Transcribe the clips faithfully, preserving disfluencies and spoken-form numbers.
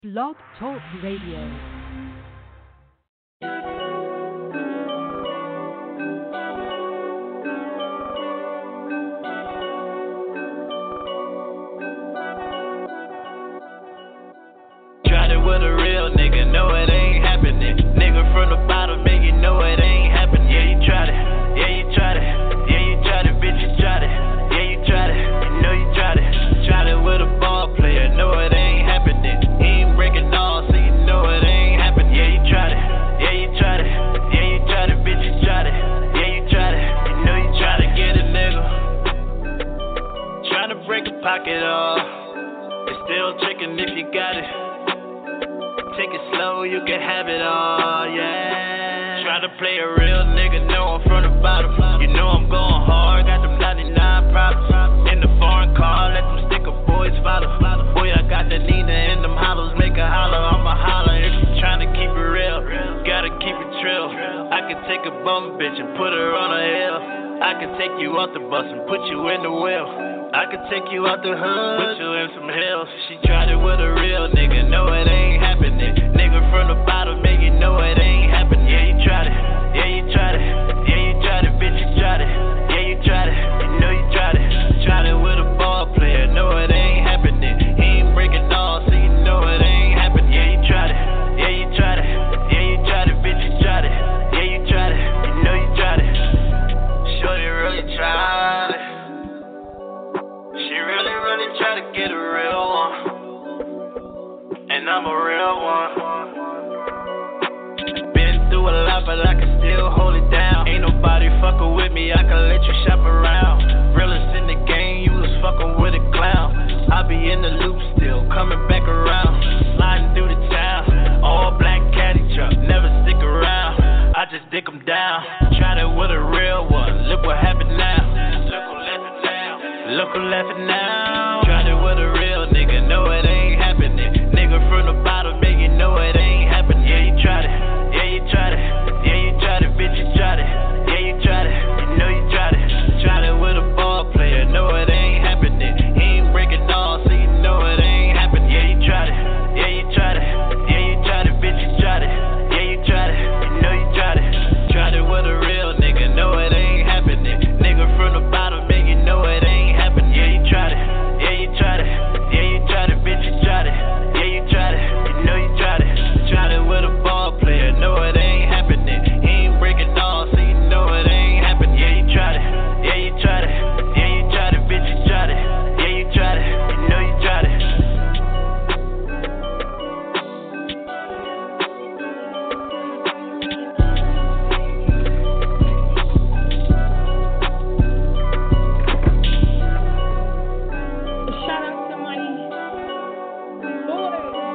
Blog Talk Radio. Tried it with a real nigga, know it ain't happening. Nigga from the bottom, make you know it ain't happening. Yeah, you tried it, yeah, you tried it, yeah, you tried it, bitch, you tried it, yeah, you tried it, you know you tried it. Tried it with a ball player, know it ain't happening. He ain't breaking all, so you know it ain't happening. Yeah, you tried it, yeah, you tried it, yeah, you tried it, bitch, you tried it, yeah, you tried it, you know you tried to get a nigga. Trying to break a pocket off, it's still tricking if you got it. Take it slow, you can have it all, yeah. Try to play a real nigga, know I'm from the bottom. You know I'm going hard, got them ninety-nine problems. In the foreign car, let them sticker boys follow. Boy, I got the Nina in them hollows, make a holler, I'ma holler. If you tryna keep it real, gotta keep it trill. I can take a bum bitch and put her on a hill. I can take you off the bus and put you in the wheel. I could take you out the hood, put you in some hills. She tried it with a real nigga, know it ain't happening. Nigga from the bottom, make you know it ain't happening. Yeah, you tried it, yeah, you tried it, yeah, you tried it, bitch, you tried it, yeah, you tried it, you know you tried it. Tried it with a ball player, know it ain't happening. He ain't breaking all, so you know it ain't happening. Yeah, you tried it, yeah, you tried it, yeah, you tried it, bitch, you tried it, yeah, you tried it, you know you tried it. Shorty really tried it. She really, really try to get a real one, and I'm a real one. Been through a lot, but I can still hold it down. Ain't nobody fucking with me, I can let you shop around. Realest in the game, you was fucking with a clown. I be in the loop still, coming back around. Sliding through the town, all black caddy truck, never stick around. I just dick 'em down, tried it with a real one, look what happened now. Look who laughing now, look who laughing now. Tried it with a real nigga, know it ain't happening. Nigga from the bottom, make you know it ain't happening. Yeah, you tried it, yeah, you tried it, yeah, you tried it, bitch, you tried it, yeah, you tried it, you know you tried it. Tried it with a ball player, know it ain't happening. He ain't breaking all, so you know it ain't happening. Yeah, you tried it, yeah, you tried it, yeah, you tried it, bitch, you tried it, yeah, you tried it, you know you tried it. Tried it with a real nigga, know it ain't happening. Nigga from the bottom, make you know it ain't happening. Yeah, you tried it, yeah, you tried it, yeah, you tried it, bitch, you tried it, yeah, you tried it, you know you tried it. Tried it with a ball player, know it ain't happening. He ain't breaking all, so you know it ain't happening. Yeah, you tried it, yeah, you tried it, yeah, you tried it, bitch, you tried it, yeah, you tried it, you know you tried it. Shout out to my boy.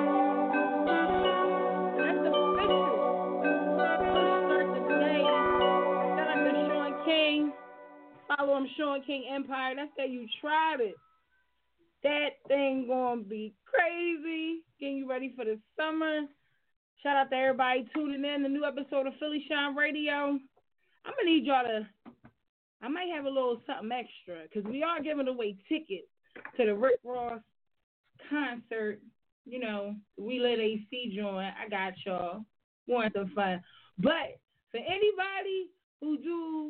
That's official. Let's start the day. Shout out to Sean King. Follow him, Sean King Empire. That's that you tried it. That thing gonna be crazy. Getting you ready for the summer. Shout out to everybody tuning in. The new episode of Philly Shine Radio. I'm gonna need y'all to. I might have a little something extra because we are giving away tickets to the Rick Ross concert. You know, we lit A C joint. I got y'all. Want some fun. But for anybody who do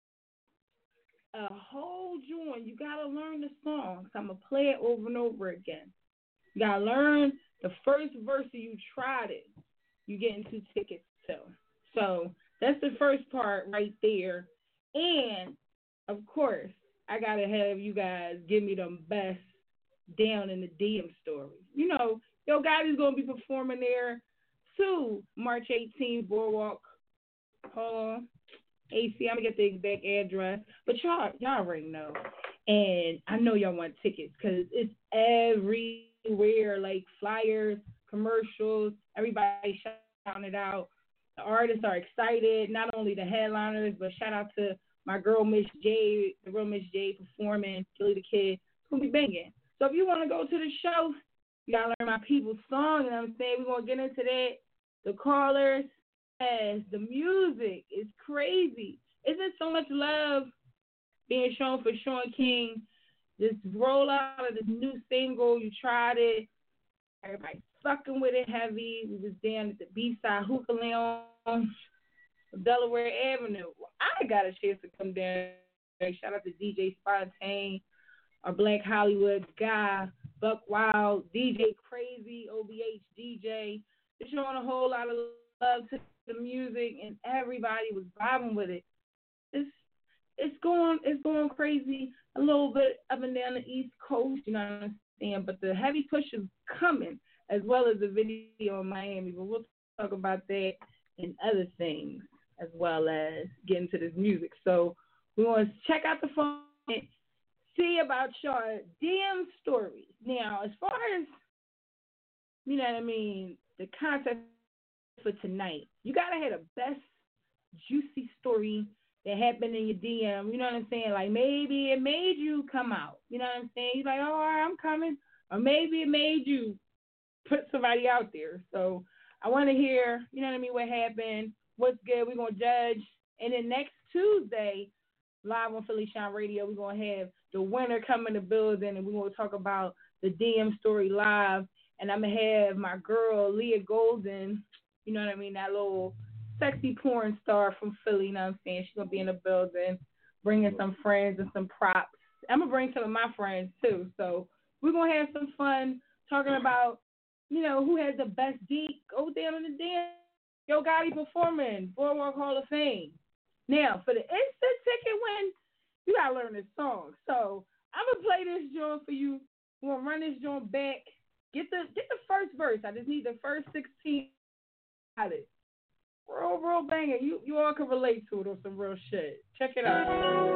a whole joint, you got to learn the song. So I'm going to play it over and over again. You got to learn the first verse that you tried it. You getting two tickets too. So that's the first part right there. And, of course, I got to have you guys give me the best down in the D M story. You know, Yo Gotti's going to be performing there too, March eighteenth, Boardwalk Hall, A C. I'm going to get the exact address. But y'all, y'all already know. And I know y'all want tickets because it's everywhere, like flyers, commercials, everybody shouting it out. The artists are excited, not only the headliners, but shout out to my girl, Miss J, the real Miss J, performing, Billy the Kid. It's going to be banging. So if you want to go to the show, you got to learn my people's song, you know what I'm saying? We're going to get into that. The callers, as the music is crazy. Isn't so much love being shown for Sean King? This rollout of this new single, you tried it. Everybody's fucking with it heavy. We was down at the B-side hookah lounge, Delaware Avenue. I got a chance to come down. Shout out to D J Spontane, our Black Hollywood guy, Buck Wild, D J Crazy, O B H D J. They're showing a whole lot of love to the music, and everybody was vibing with it. It's it's going it's going crazy a little bit up and down the East Coast, you know what I'm saying? But the heavy push is coming, as well as the video in Miami. But we'll talk about that and other things, as well as get into this music. So we want to check out the phone and see about your D M stories. Now, as far as, you know what I mean, the concept for tonight, you got to have the best juicy story that happened in your D M. You know what I'm saying? Like, maybe it made you come out. You know what I'm saying? You're like, oh, all right, I'm coming. Or maybe it made you put somebody out there. So I want to hear, you know what I mean, what happened, what's good. We're going to judge. And then next Tuesday, live on Philly Shine Radio, we're going to have the winner come in the building, and we're going to talk about the D M story live. And I'm going to have my girl, Leah Golden, you know what I mean, that little sexy porn star from Philly, you know what I'm saying? She's going to be in the building, bringing some friends and some props. I'm going to bring some of my friends, too. So we're going to have some fun talking about, you know, who has the best beat. Go down on the dance. Yo Gotti performing, Boardwalk Hall of Fame. Now, for the instant ticket win, you got to learn this song. So I'm going to play this joint for you. We're going to run this joint back. Get the get the first verse. I just need the first sixteen. Got it. Real, real banger. You, you all can relate to it on some real shit. Check it out.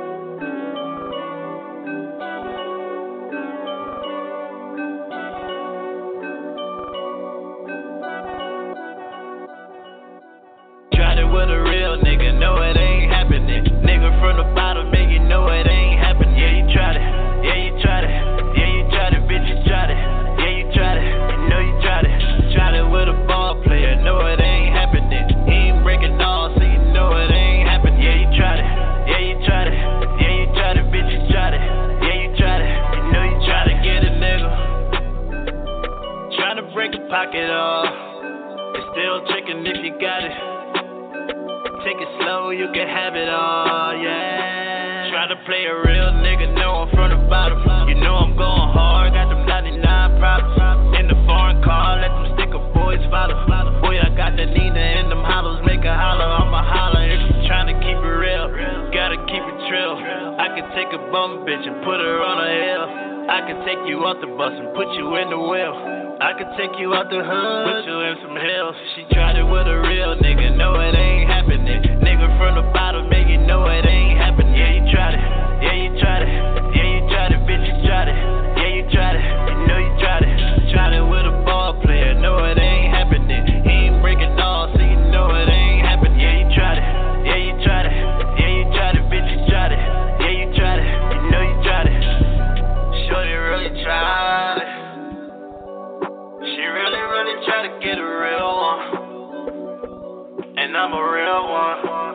With a real nigga, no it ain't happening. Nigga from the bottom, make you know it ain't happening. Yeah, you tried it, yeah, you tried it, yeah, you tried it, bitch, you tried it, yeah, you tried it, you know you tried it. Tried it with a ball player, no it ain't happening. He ain't breaking all, so you know it ain't happening. Yeah, you tried it, yeah, you tried it, yeah, you tried it, bitch, you tried it, yeah, you tried it, you know you tried to get a nigga. Trying to break a pocket off, it's still tricking if you got it. Take it slow, you can have it all, yeah. Try to play a real nigga, know I'm from the bottom. You know I'm going hard, got them ninety-nine problems. In the foreign car, let them sticker boys follow. Boy, I got the Nina in them hollows, make a holler, I'ma holler. If you tryna keep it real, gotta keep it trill. I can take a bum bitch and put her on a hill. I can take you off the bus and put you in the wheel. I could take you out the hood, put you in some hills. She tried it with a real nigga, no it ain't happening. Nigga from the bottom, make you know it ain't happening. Yeah, you tried it, yeah, you tried it, yeah, you tried it, bitch, you tried it, yeah, you tried it, you know you tried it. Tried it with a ball player, no it ain't happening. He ain't breaking all, so you know it ain't happening. Yeah, you tried it, yeah, you tried it, yeah, you tried it, bitch, you tried it, yeah, you tried it, you know you tried it. Shorty really tried it. She really, really try to get a real one, and I'm a real one.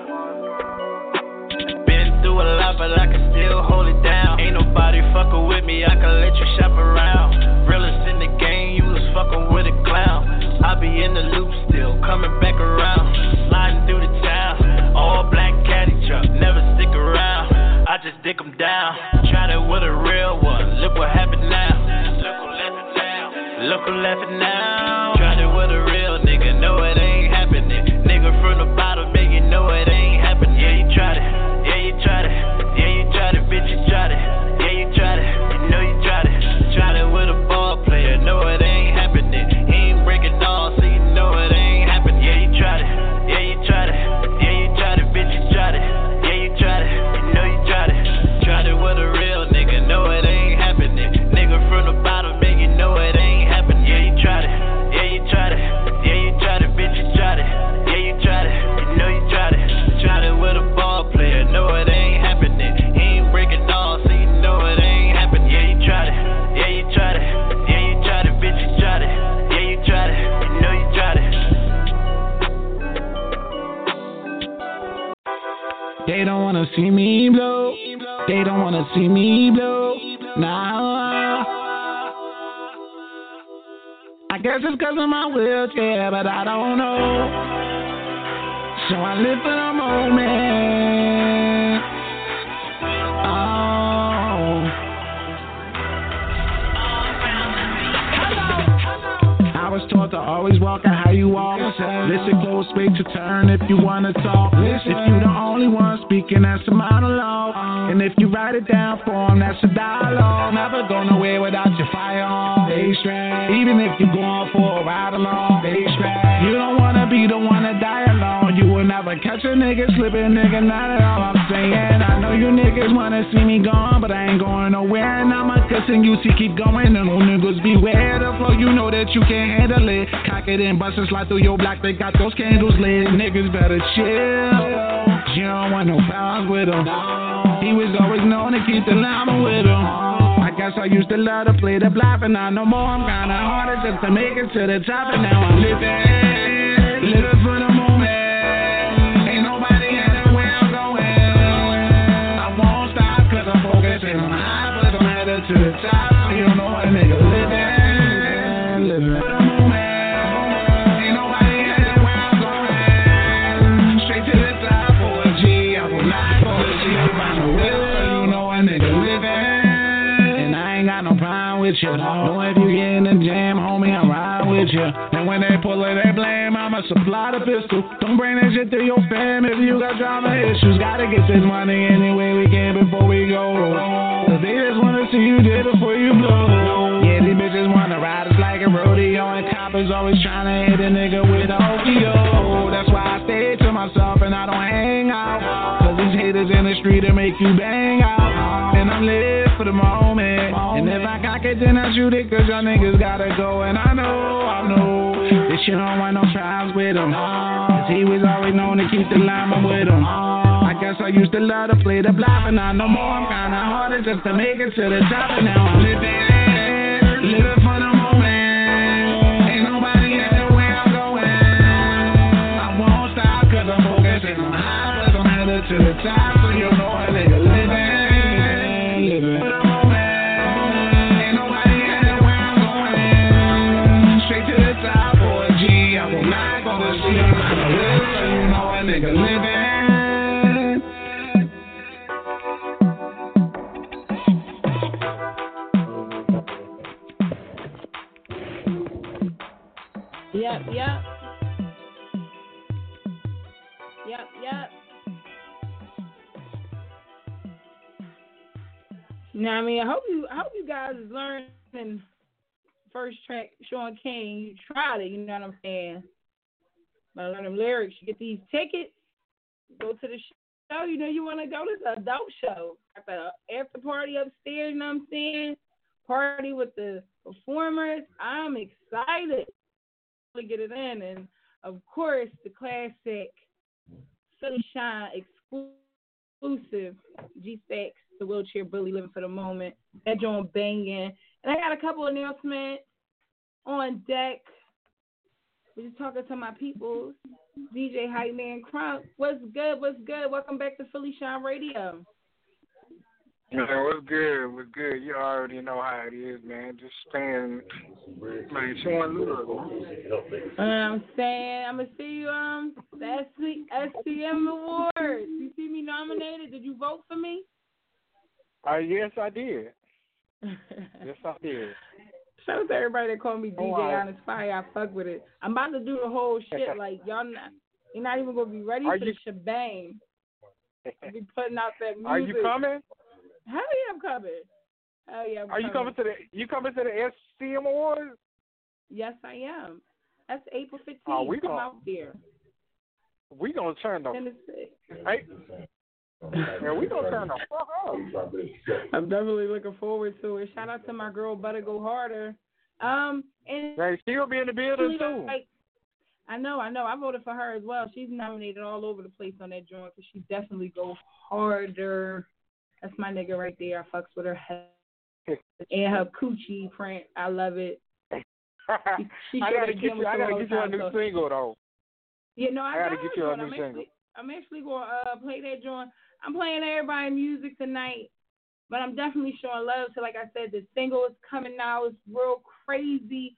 Been through a lot, but I can still hold it down. Ain't nobody fucking with me, I can let you shop around. Realest in the game, you was fucking with a clown. I be in the loop still, coming back around. Sliding through the town, all black caddy truck, never stick around. I just dick them down, tried it with a real one, look what happened now. Look who laughing now. Tried it with a real nigga, no it ain't happening. Nigga from the bottom, make you know it ain't happening. Yeah, you tried it, yeah, you tried it, yeah, you tried it, bitch, you tried it, yeah, you tried it, you know you tried it. Tried it with a ball player, no it ain't happening. He ain't breaking all, so you know it ain't happening. Yeah, you tried it, yeah, you tried it, yeah, you tried it, bitch, you tried it, yeah, you tried it, you know you tried it. Tried it with a real nigga, no it ain't happening. Nigga from the bottom, make you know it ain't. Yeah, you tried it, yeah, you tried it, yeah, you tried it, bitch, you tried it, yeah, you tried it, you know you tried it. Tried it with a ball player, no it ain't happening. He ain't breaking all, so you know it ain't happening. Yeah, you tried it, yeah, you tried it, yeah, you tried it, bitch, you tried it, yeah, you tried it, you know you tried it. They don't wanna see me blow, they don't wanna see me blow, nah. I guess it's cause of my wheelchair, but I don't know. So I live for the moment. Oh. I was taught to always walk out how you walk. Listen close, wait your turn if you wanna talk. If you the only one speaking, that's a monologue. And if you write it down for 'em, that's a dialogue. Never go nowhere without your firearm. Stay straight. Even if you're going for a ride along, stay straight. You don't wanna be the one to die alone. You will never catch a nigga slipping, nigga, not at all. I'm saying, I know you niggas wanna see me gone, but I ain't going nowhere. And I'ma continue to keep going. And no niggas beware the flow, you know that you can't handle it. Cock it and bust and slide through your block, they got those candles lit. Niggas better chill. You don't want no problems with him. He was always known to keep the llama with him. I guess I used to love to play the block, and now no more. I'm kinda harder just to make it to the top, and now I'm living, living for the moment. Ain't nobody heading where I'm going. I won't stop 'cause I'm focusing on high, but I'm headed to the top. So you know a nigga living, living for the moment. Ain't nobody heading where I'm going. Straight to the top for a G. I will not go to G. I'm on the wheel, so you know a nigga living. No problem with you. Know if you get in the jam, homie, I'm riding with you. And when they pull it, they blame, I'ma supply the pistol. Don't bring that shit to your fam if you got drama issues. Gotta get this money any way we can before we go. Cause they just wanna see you dead before you blow. Yeah, these bitches wanna ride us like a rodeo. And coppers always trying to hit a nigga with a O P O. That's why I stay to myself and I don't hang out. Cause these haters in the street will make you bang out. And I'm lit for the moment. And if I cock it, then I shoot it, cause y'all niggas gotta go. And I know, I know, that you don't want no trials with him. Cause he was always known to keep the llama with him. I guess I used to love to play the block, but now no more. I'm kinda harder just to make it to the top. And now I'm living, living for the moment. Ain't nobody heading where I'm going. I won't stop cause I'm focusing on high, cause I'm headed to the top. So you know a nigga living, living for the moment. Nigga living. Yep, yep. Yep, yep. You know what I mean? I hope you I hope you guys learned first track, Sean King. You tried it, you know what I'm saying? But learn them lyrics. You get these tickets, go to the show. You know you want to go to the adult show. Got the after party upstairs, you know what I'm saying? Party with the performers. I'm excited to get it in. And, of course, the classic Philly Shine exclusive G-Stacks, the Wheelchair Bully, living for the moment. That joint banging. And I got a couple announcements on deck. We're just talking to my people. D J Hype Man Crunk. What's good? What's good? Welcome back to Philly Shine Radio. Man, what's good? What's good? You already know how it is, man. Just staying, man, showing love. You know what I'm saying? I'm going to see you um the S C M Awards. You see me nominated? Did you vote for me? Uh, yes, I did. Yes, I did. Shout out to everybody that called me D J oh, Honest Fire. I fuck with it. I'm about to do the whole shit. Like, y'all not, you're not even going to be ready Are for you... the shebang. I'll be putting out that music. Are you coming? Hell yeah, I'm coming. Hell yeah, I'm Are you coming. coming to the, you coming to the S C M Awards? Yes, I am. That's April fifteenth. Oh, we Come gonna, out there. We going to turn the... Hey. Yeah, we gonna turn the fuck up. I'm definitely looking forward to it. Shout out to my girl Butter Go Harder. Um, and hey, she'll be in the building too. Like, I know, I know. I voted for her as well. She's nominated all over the place on that joint because she definitely go harder. That's my nigga right there. I fucks with her head and her coochie print. I love it. She, she I gotta get you. I gotta get you a new so. single though. Yeah, no, I, I gotta get you a new I'm single. Actually, I'm actually gonna uh, play that joint. I'm playing everybody music tonight, but I'm definitely showing love. So, like I said, the single is coming out. It's real crazy,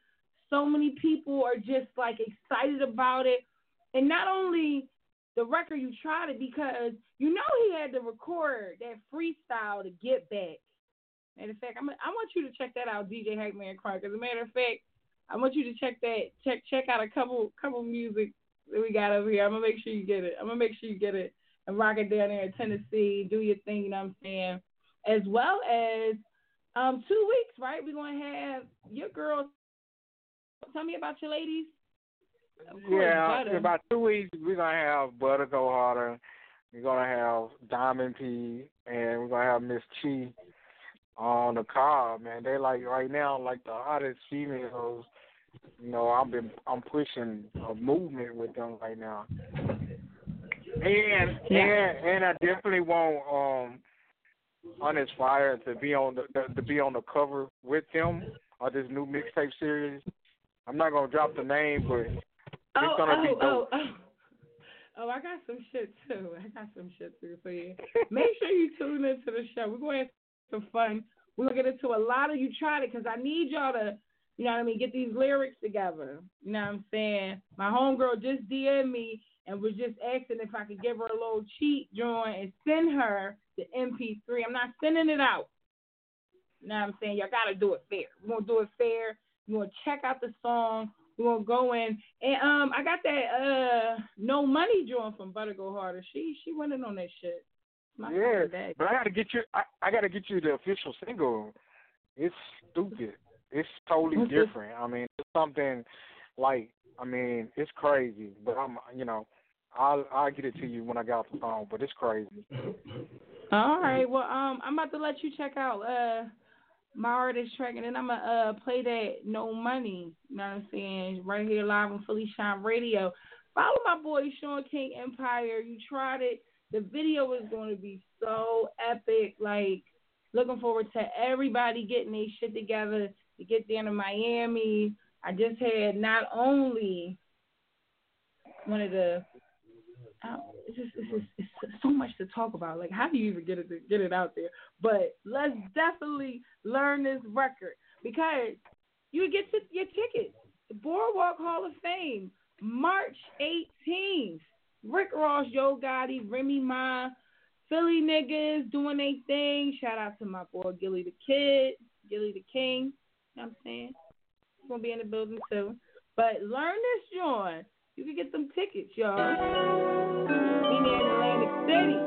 so many people are just like excited about it. And not only the record, You Tried It, because you know he had to record that freestyle to Get Back. Matter of fact, I'm, I want you to check that out, D J Hackman Crunk. As a matter of fact, I want you to check that, check check out a couple couple music that we got over here. I'm gonna make sure you get it. I'm gonna make sure you get it and rock it down there in Tennessee. Do your thing, you know what I'm saying? As well as um two weeks, right? We're gonna have your girls. Tell me about your ladies. Of course, yeah, Butter. in about two weeks we're gonna have Butter Go Harder. We're gonna have Diamond P, and we're gonna have Miss Chi on the car. Man, they like right now like the hottest females. You know, I've been I'm pushing a movement with them right now. And yeah. and and I definitely want um Honest Fire to be on the, the to be on the cover with them of this new mixtape series. I'm not gonna drop the name, but it's oh, gonna oh, be dope. Oh, oh. oh, I got some shit too. I got some shit too. So yeah, make sure you tune into the show. We're gonna have some fun. We're gonna get into a lot of You Tried It, because I need y'all to, you know what I mean, get these lyrics together. You know what I'm saying? My homegirl just D M'd me and was just asking if I could give her a little cheat joint and send her the M P three. I'm not sending it out. You know what I'm saying? Y'all got to do it fair. We're going to do it fair. We're going to check out the song. We're going to go in. And um, I got that uh, No Money joint from Butter Go Harder. She she went in on that shit. My yeah, but I got to get you I, I got to get you the official single. It's stupid. It's totally What's different. This? I mean, it's something like, I mean, it's crazy. But I'm, you know, I'll I'll get it to you when I get off the phone. But it's crazy. All right. Well, um, I'm about to let you check out uh my artist track, and then I'm gonna uh play that No Money. You know what I'm saying? Right here live on Philly Shine Radio. Follow my boy Sean King Empire. You Tried It. The video is going to be so epic. Like, looking forward to everybody getting their shit together to get down to Miami. I just had not only one of the, oh, it's just, it's just it's so much to talk about. Like, how do you even get it to, get it out there? But let's definitely learn this record, because you get to your tickets. Boardwalk Hall of Fame, March eighteenth. Rick Ross, Yo Gotti, Remy Ma, Philly niggas doing their thing. Shout out to my boy Gilly the Kid, Gilly the King. You know what I'm saying? He's going to be in the building too. But learn this joint. You can get some tickets, y'all. Be there in Atlantic City.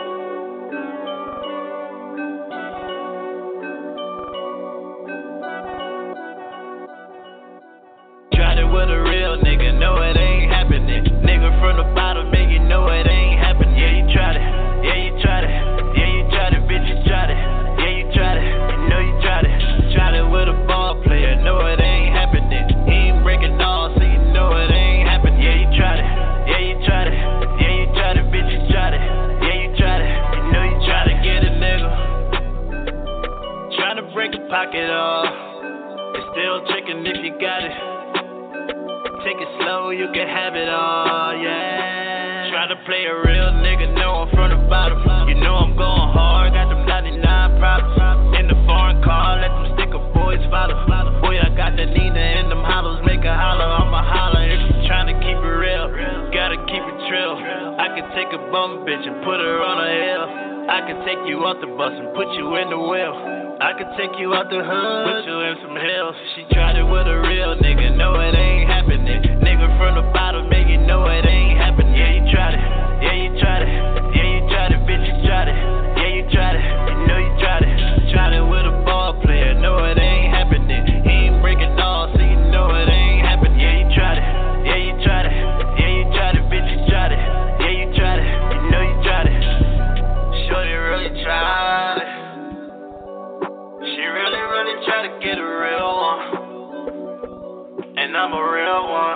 Tried it with a real nigga, no it ain't happening. Nigga from the bottom, man, you know it ain't happening. Yeah, you tried it, yeah, you tried it, yeah, you tried it, bitch, you tried it, yeah, you tried it, you know you tried it. Tried it with a ball player, no it ain't happening. He ain't breaking all, so you know it ain't happening. Yeah, you tried it, yeah, you tried it, yeah, you tried it, bitch, you tried it, yeah, you tried it, you know you tried to get a nigga. Trying to break a pocket off, it's still tricking if you got it. Take it slow, you can have it all, yeah. Try to play a real nigga, know I'm from the bottom. You know I'm going hard, got them ninety-nine problems. In the foreign car, let them sticker boys follow. Boy, I got the Nina in them hollows, make a holler, I'ma holler. If you tryna keep it real, gotta keep it trill. I can take a bum bitch and put her on a hill. I can take you off the bus and put you in the wheel. I could take you out the hood, put you in some hills. She tried it with a real nigga, no it ain't happening. Nigga from the bottom, man, you know it ain't happening. Yeah, you tried it, yeah, you tried it, yeah, you tried it, bitch, you tried it, yeah, you tried it, you know you tried it. Tried it with a ball player, no it ain't happening. He ain't breaking all, so you know it ain't happening. Yeah, you tried it, yeah, you tried it, yeah, you tried it, bitch, you tried it, yeah, you tried it, you know you tried it. Shorty really tried it. She really, really try to get a real one, and I'm a real one.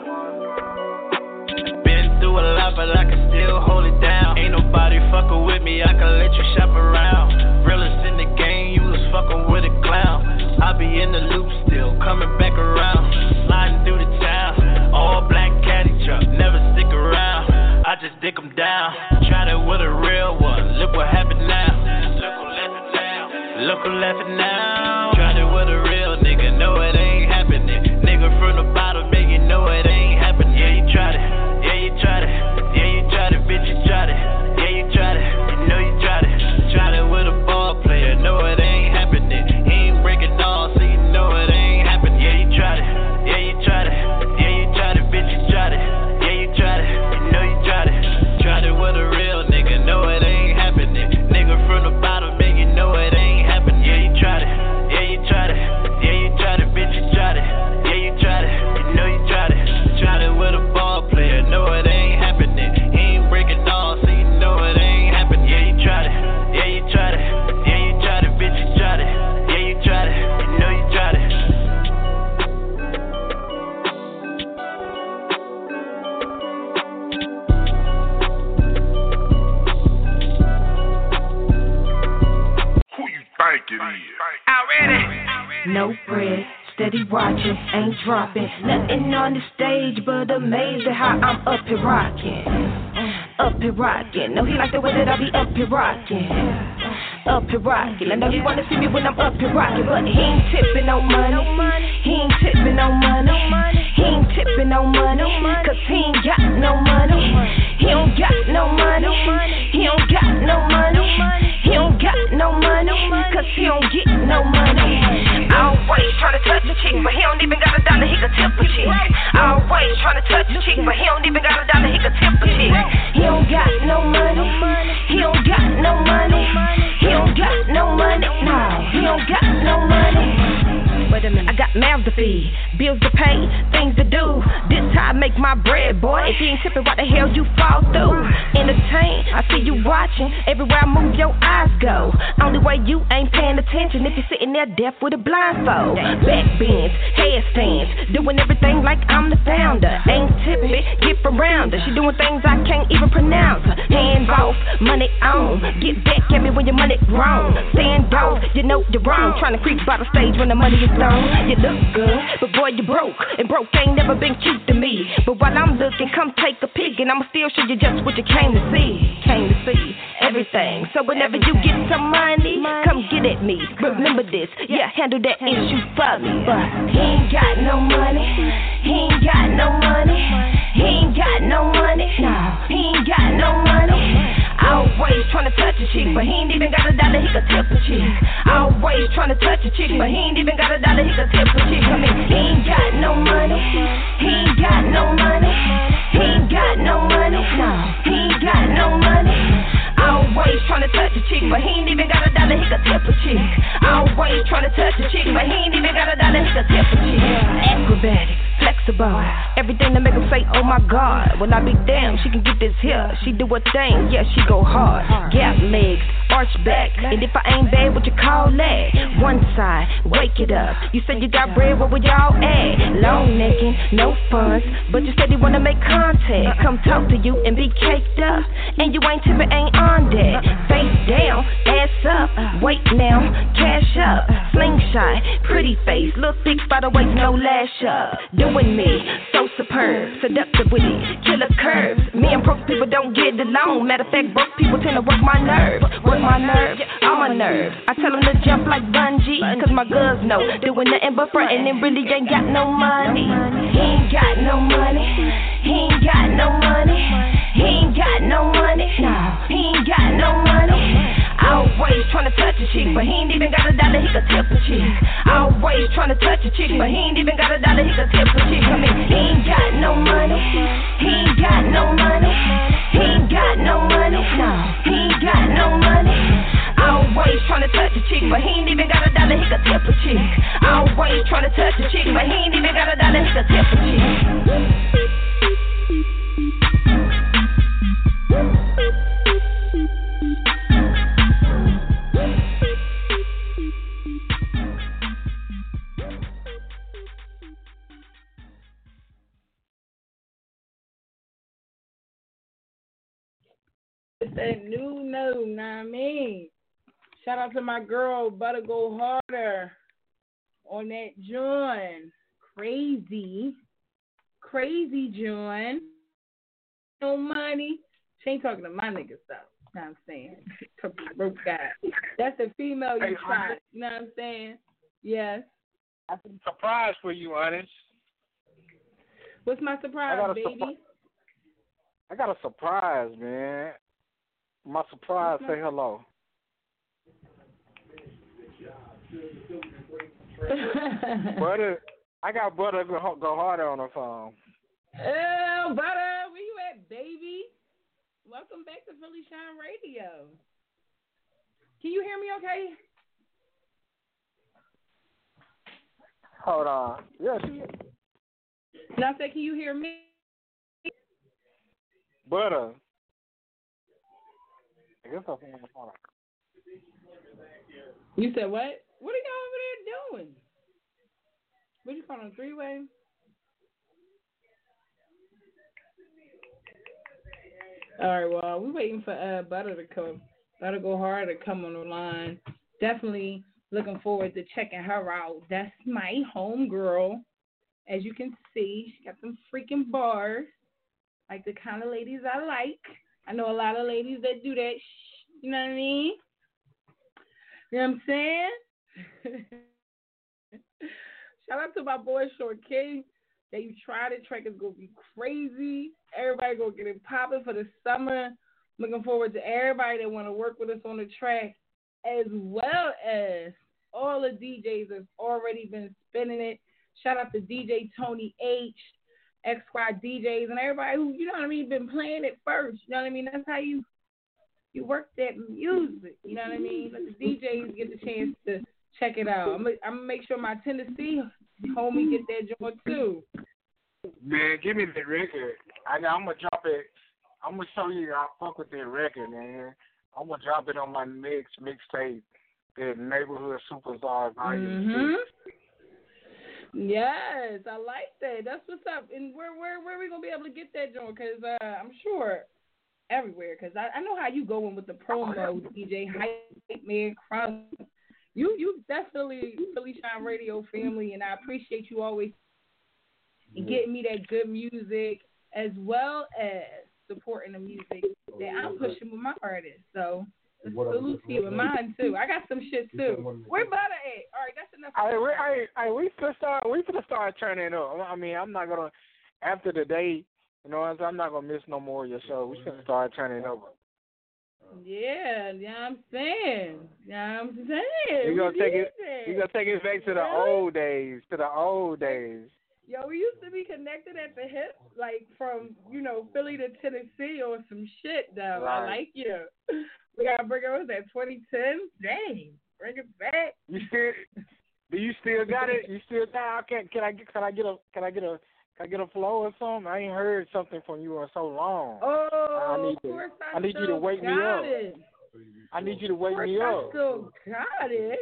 Been through a lot, but I can still hold it down. Ain't nobody fucking with me, I can let you shop around. Realest in the game, you was fucking with a clown. I be in the loop still, coming back around. Sliding through the town, all black caddy truck, never stick around. I just dick them down. Tried it with a real one, look what happened now. Look who left it now. Look who left it now. Tried it with a real nigga, no it ain't happening. Nigga no bread. Steady watching, ain't dropping. Nothing on the stage, but amazed at how I'm up here rocking. Up here rocking. No, he like the way that I be up here rocking. Up here rocking. I know he wanna see me when I'm up here rocking, but he ain't tipping no money. He ain't tipping no money. He ain't tipping no money. Cause he ain't got no money. He don't got no money. He don't got no money. He don't got no money. Cause he don't get no money. Always tryna touch a chick, but he don't even got a dollar, he could tip a chick. Always tryna touch a chick, but he don't even got a dollar, he could tip a chick. He don't got no money. He don't got no money. He don't got no money. No, he don't got no money. Wait a minute, I got mouths to feed, bills to pay, things to do. This how I make my bread, boy. If you ain't tipping, what the hell you fall through? Entertain, I see you watching. Everywhere I move, your eyes go. Only way you ain't paying attention if you're sitting there deaf with a blindfold. Back bends, headstands, doing everything like I'm the founder. Ain't tipping, get around her. She doing things I can't even pronounce. Hands off, money on. Get back at me when your money grown. Stand off, you know you're wrong. Trying to creep by the stage when the money is gone. You look good, but boy you broke. And broke ain't never been cute to me. But while I'm looking, come take a peek, and I'ma still show you just what you came to see. Came to see everything. So whenever you get some money, come get at me. Remember this, yeah, handle that issue for me. But he ain't got no money. He ain't got no money. He ain't got no money. No, he ain't got no money. Always tryna touch a chick, but he ain't even got a dollar, he could tip a chick. Always tryna touch a chick, but he ain't even got a dollar, he could tip a chick. I mean, he ain't got no money. He ain't got no money. He ain't got no money. No, he ain't got no money. Always tryna touch a chick, but he ain't even got a dollar, he could tip a chick. Always tryna touch a chick, but he ain't even got a dollar, he could tip a chick. Acrobatic, flexible, everything to make him say, oh my God. When I be damn, she can get this here. She do her thing, yeah, she go hard. Gap legs, arch back, and if I ain't bad, what you call that? One side, wake it up. You said you got bread, where would y'all at? Long necking, no funds, but you said you wanna make contact. Come talk to you and be caked up, and you ain't tipping, ain't on that. Face down, ass up, wait now, cash up, slingshot, pretty face, little thick by the waist, no lash up. Doing me, so superb, seductive with it, killer curves. Me and broke people don't get along. Matter of fact, broke people tend to work my nerves. Work my nerves, all my nerves. I tell them to jump like bungee, cause my girls know doing nothing but frontin' and really ain't got no money. He ain't got no money. He ain't got no money. He ain't got no money. No, he ain't got no money. Always tryna touch a chick, but he ain't even got a dollar, he could tip a chick. Always tryna touch a chick, but he ain't even got a dollar, he could tip a chick. I mean, he ain't got no money. He ain't got no money. He ain't got no money. No, he ain't got no money. Always tryna touch a chick, but he ain't even got a dollar, he could tip a chick. Always tryna touch a chick, but he ain't even got a dollar, he could tip a chick. That new no, know what I mean? Shout out to my girl, Butter Go Harder, on that joint. Crazy. Crazy joint. No money. She ain't talking to my niggas, though. You know what I'm saying? Talking to broke guy. That's a female you try. You know what I'm saying? Yes. I'm surprised for you, honest. What's my surprise, I baby? Surpri- I got a surprise, man. My surprise, say hello. Butter, I got Butter go, go harder on the phone. Oh, Butter, where you at, baby? Welcome back to Philly Shine Radio. Can you hear me okay? Hold on. Yeah, she And I said, can you hear me? Butter. I guess I'll hold on. You said what? What are y'all over there doing? What you calling a three-way? All right, well, we're waiting for uh, Butter to come. Butter Go Hard to come on the line. Definitely Looking forward to checking her out. That's my homegirl. As you can see, she got some freaking bars, like the kind of ladies I like. I know a lot of ladies that do that. You know what I mean? You know what I'm saying? Shout out to my boy Short King. That you try the track is gonna be crazy. Everybody gonna get it popping for the summer. Looking forward to everybody that want to work with us on the track, as well as all the D Js that's already been spinning it. Shout out to D J Tony H, X Y D Js, and everybody who, you know what I mean, been playing it first. You know what I mean? That's how you you work that music. You know what I mean? Let the D Js get the chance to check it out. I'm, I'm gonna make sure my Tennessee homie get that joint too. Man, give me that record. I, I'm gonna drop it. I'm gonna show you I fuck with that record, man. I'm gonna drop it on my next mixtape, the Neighborhood Superstars Volume mm-hmm. six. Yes, I like that. That's what's up. And where where where are we gonna be able to get that joint? Cause uh, I'm sure everywhere. Cause I, I know how you going with the promo, D J Hype Man Crunk. You you definitely Philly Shine Radio family, and I appreciate you always getting me that good music as well as supporting the music that I'm pushing with my artists. So salute to you with mine too. I got some shit too. Where Butter at? All right, that's enough. I, we, I, I, we finna start. We finna start turning up. I mean, I'm not gonna after the day. You know, what I'm, I'm not gonna miss no more of your show. We finna start turning up. Yeah, yeah, I'm saying, yeah, I'm saying. You gonna take it? You gonna take it back to the really? old days? To the old days. Yo, we used to be connected at the hip, like from, you know, Philly to Tennessee or some shit, though. Right. I like you. We gotta bring it, what was that, twenty ten? Dang, bring it back. You still? Do you still got it? You still got? Can can I get? Can I get a? Can I get a? Can I get a flow or something? I ain't heard something from you in so long. Oh, I need of course to, I, I need you to wake me up. It. I need you to wake me I up. still got it.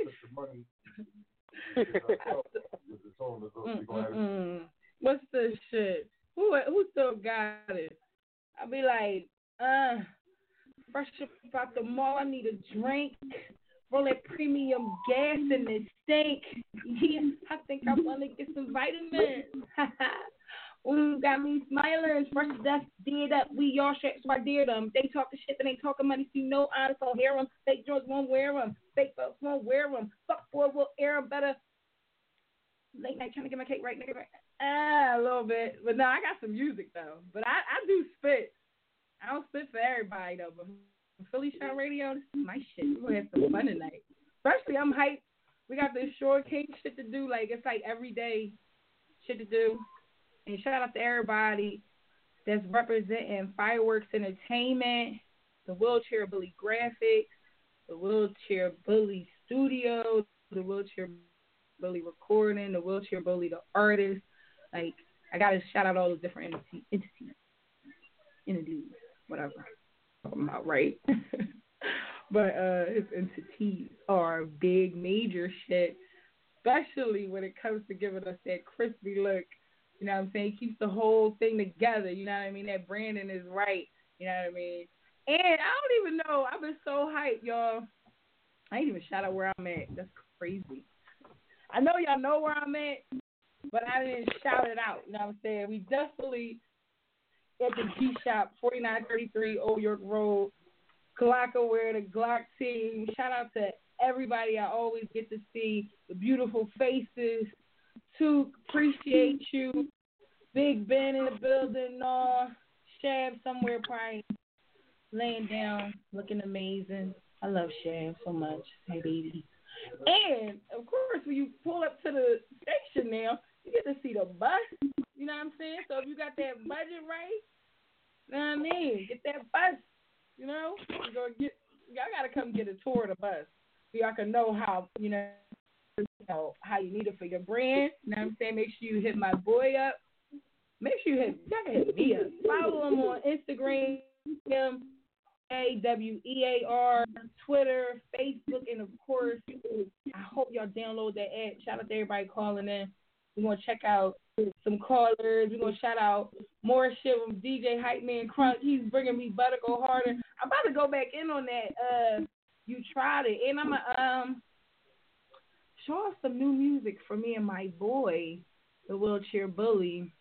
Mm-mm-mm. What's the shit? Who who still got it? I'll be like, uh, fresh up out the mall. I need a drink. Roll that premium gas in the sink. Yeah, I think I want to get some vitamins. Ooh, got me smiling. Fresh dust did up. We all shit, so I did them. They talk the shit, but ain't talking money, so you know I don't hear them. Fake drugs won't wear them. Fake folks won't wear them. Fuck boy will air them better. Late night trying to get my cake right, nigga. Right. Ah, a little bit. But no, I got some music, though. But I, I do spit. I don't spit for everybody, though. But Philly Shine Radio, this is my shit. We're going to have some fun tonight. Especially, I'm hyped. We got this Short King shit to do. Like, it's like every day shit to do. And shout out to everybody that's representing Fireworks Entertainment, the Wheelchair Bully Graphics, the Wheelchair Bully Studio, the Wheelchair Bully Recording, the Wheelchair Bully the Artist. Like, I got to shout out all the different entities. Entities. Entities. Whatever. I'm about right. But uh, his entities are big, major shit, especially when it comes to giving us that crispy look. You know what I'm saying? He keeps the whole thing together. You know what I mean? That branding is right. You know what I mean? And I don't even know. I've been so hyped, y'all. I ain't even shout out where I'm at. That's crazy. I know y'all know where I'm at, but I didn't shout it out. You know what I'm saying? We definitely at the G Shop, forty-nine thirty-three Old York Road, Glockaware, the Glock team. Shout out to everybody I always get to see, the beautiful faces. To appreciate you. Big Ben in the building, no. Shab somewhere probably laying down, looking amazing. I love Shab so much. Hey, baby. And, of course, when you pull up to the station now, you get to see the bus. You know what I'm saying? So if you got that budget right, you know what I mean? Get that bus. You know? You're gonna get, y'all got to come get a tour of the bus so y'all can know how, you know, You know, how you need it for your brand. You know what I'm saying? Make sure you hit my boy up. Make sure you hit, y'all can hit me up. Follow him on Instagram, A W E A R, Twitter, Facebook, and of course, I hope y'all download that app. Shout out to everybody calling in. We're going to check out some callers. We're going to shout out more shit from D J Hype Man Crunk. He's bringing me Butter Go Harder. I'm about to go back in on that. Uh, you tried it. And I'm going to, um, show us some new music for me and my boy, the Wheelchair Bully.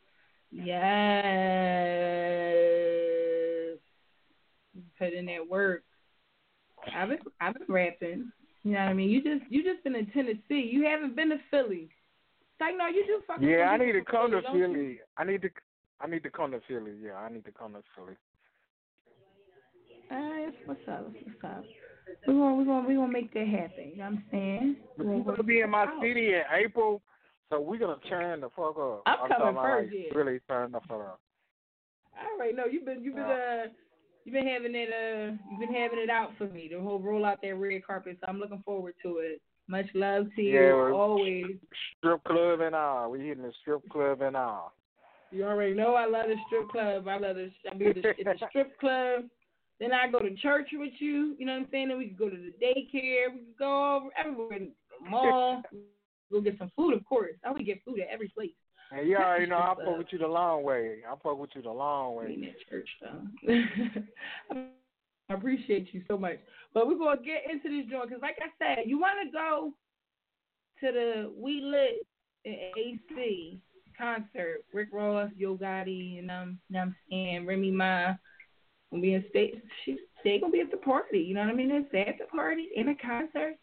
Yes. Put in that work. I've been, I've been rapping. You know what I mean? You just, you just been in Tennessee. You haven't been to Philly. Like, no, you do fucking. Yeah, I need to come Philly, to Philly. Philly. I need to, I need to come to Philly. Yeah, I need to come to Philly. All right, what's up? What's up? We're gonna, we're gonna, we're gonna make that happen. You know what I'm saying? We're gonna, gonna be in my out. city in April, so we're gonna turn the fuck up. I'm, I'm coming first, like, yeah. Really turn the fuck up. All right, no, you've been, you've been, uh, you've been having it, uh, you've been having it out for me. The whole roll out that red carpet, so I'm looking forward to it. Much love to you, yeah, always. Strip club and all. We hitting the strip club and all. You already know I love the strip club. I love the, I mean, the, the strip club. Then I go to church with you. You know what I'm saying? Then we can go to the daycare. We can go over everywhere, in the mall. We'll get some food, of course. I would get food at every place. And you already know I fuck with you the long way. I fuck with you the long way. In that church, though. I appreciate you so much. But we're going to get into this joint because, like I said, you want to go to the We Lit A C concert. Rick Ross, Yo Gotti, and um, you know what I'm saying, Remy Ma. Gonna be in state. She, they gonna be at the party. You know what I mean? It's at the party in a concert.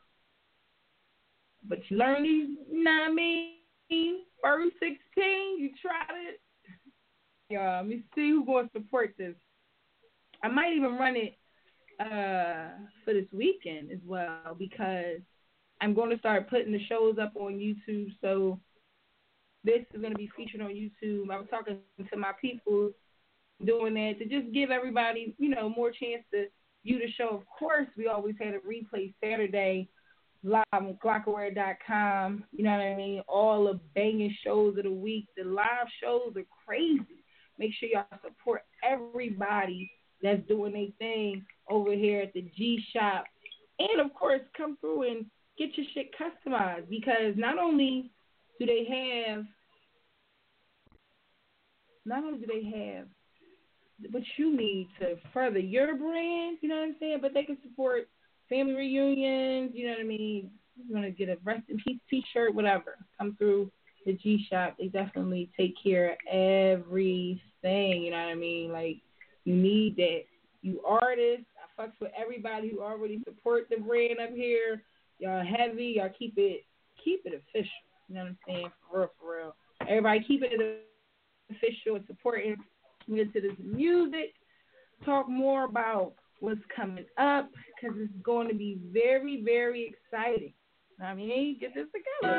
But you learn these, you know what I mean? First sixteen, you tried it. Yeah, let me see who's gonna support this. I might even run it uh, for this weekend as well because I'm going to start putting the shows up on YouTube. So this is going to be featured on YouTube. I was talking to my people doing that to just give everybody, you know, more chance to view the show. Of course, we always had a replay Saturday live on Glockaware dot com. You know what I mean? All the banging shows of the week. The live shows are crazy. Make sure y'all support everybody that's doing their thing over here at the G Shop. And, of course, come through and get your shit customized because not only do they have, not only do they have what you need to further your brand, you know what I'm saying, but they can support family reunions, you know what I mean, you want to get a rest in peace t-shirt, whatever. Come through the G Shop. They definitely take care of everything, you know what I mean, like, you need that. You artists, I fucks with everybody who already support the brand up here. Y'all heavy, y'all keep it keep it official. You know what I'm saying? For real, for real. Everybody keep it official and supporting. We get to this music. Talk more about what's coming up because it's going to be very, very exciting. I mean, get this together.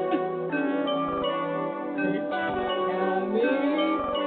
You know what I mean?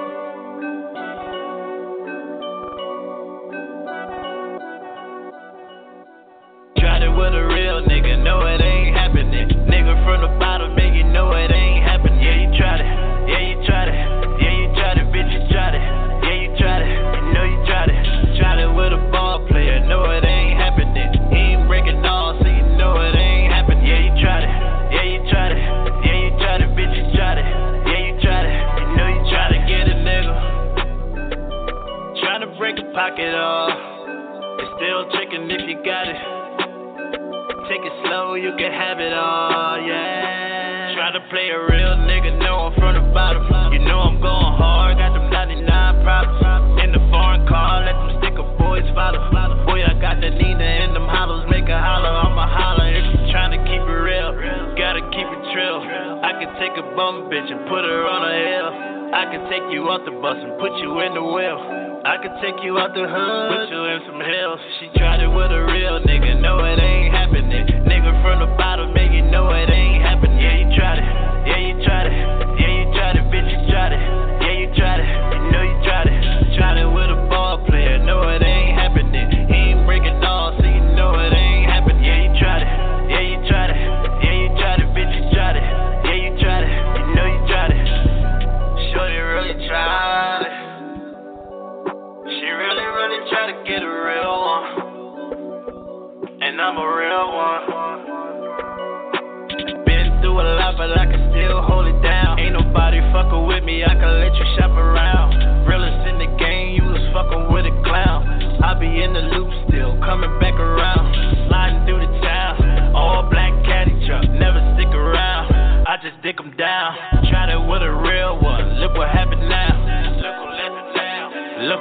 With a real nigga, no it ain't happening. Nigga from the bottom, make you know it ain't happening. Yeah, you tried it, yeah, you tried it, yeah, you tried it, bitch, you tried it, yeah, you tried it, you know you tried it. Tried it with a ball player, no it ain't happening. He ain't breaking all, so you know it ain't happening. Yeah, you tried it, yeah, you tried it, yeah, you tried it, bitch, you tried it, yeah, you tried it, you know you tried to get a nigga. Trying to break a pocket off, it's still tricking if you got it. Take it slow, you can have it all, yeah. Try to play a real nigga, know I'm from the bottom. You know I'm going hard, got them ninety-nine problems. In the foreign car, let them sticker boys follow. Boy, I got the Nina in them hollows, make a holler, I'ma holler. If you tryna keep it real, gotta keep it trill. I can take a bum bitch and put her on a hill. I can take you off the bus and put you in the wheel. I could take you out the hood, put you in some hills. She tried it with a real nigga, no it ain't happening. Nigga from the bottom, make you know it ain't happening. Yeah, you tried it, yeah, you tried it, yeah, you tried it, bitch, you tried it, yeah, you tried it, you know you tried it. Tried it with a ball player, no it ain't happening. He ain't breaking all, so you know it ain't happening. Yeah, you tried it, yeah, you tried it, yeah, you tried it, bitch, you tried it, yeah, you tried it, you know you tried it. Shorty really tried it. She really, really try to get a real one, and I'm a real one. Been through a lot, but I can still hold it down. Ain't nobody fucking with me, I can let you shop around. Realest in the game, you was fucking with a clown. I be in the loop still, coming back around. Sliding through the town, all black caddy truck.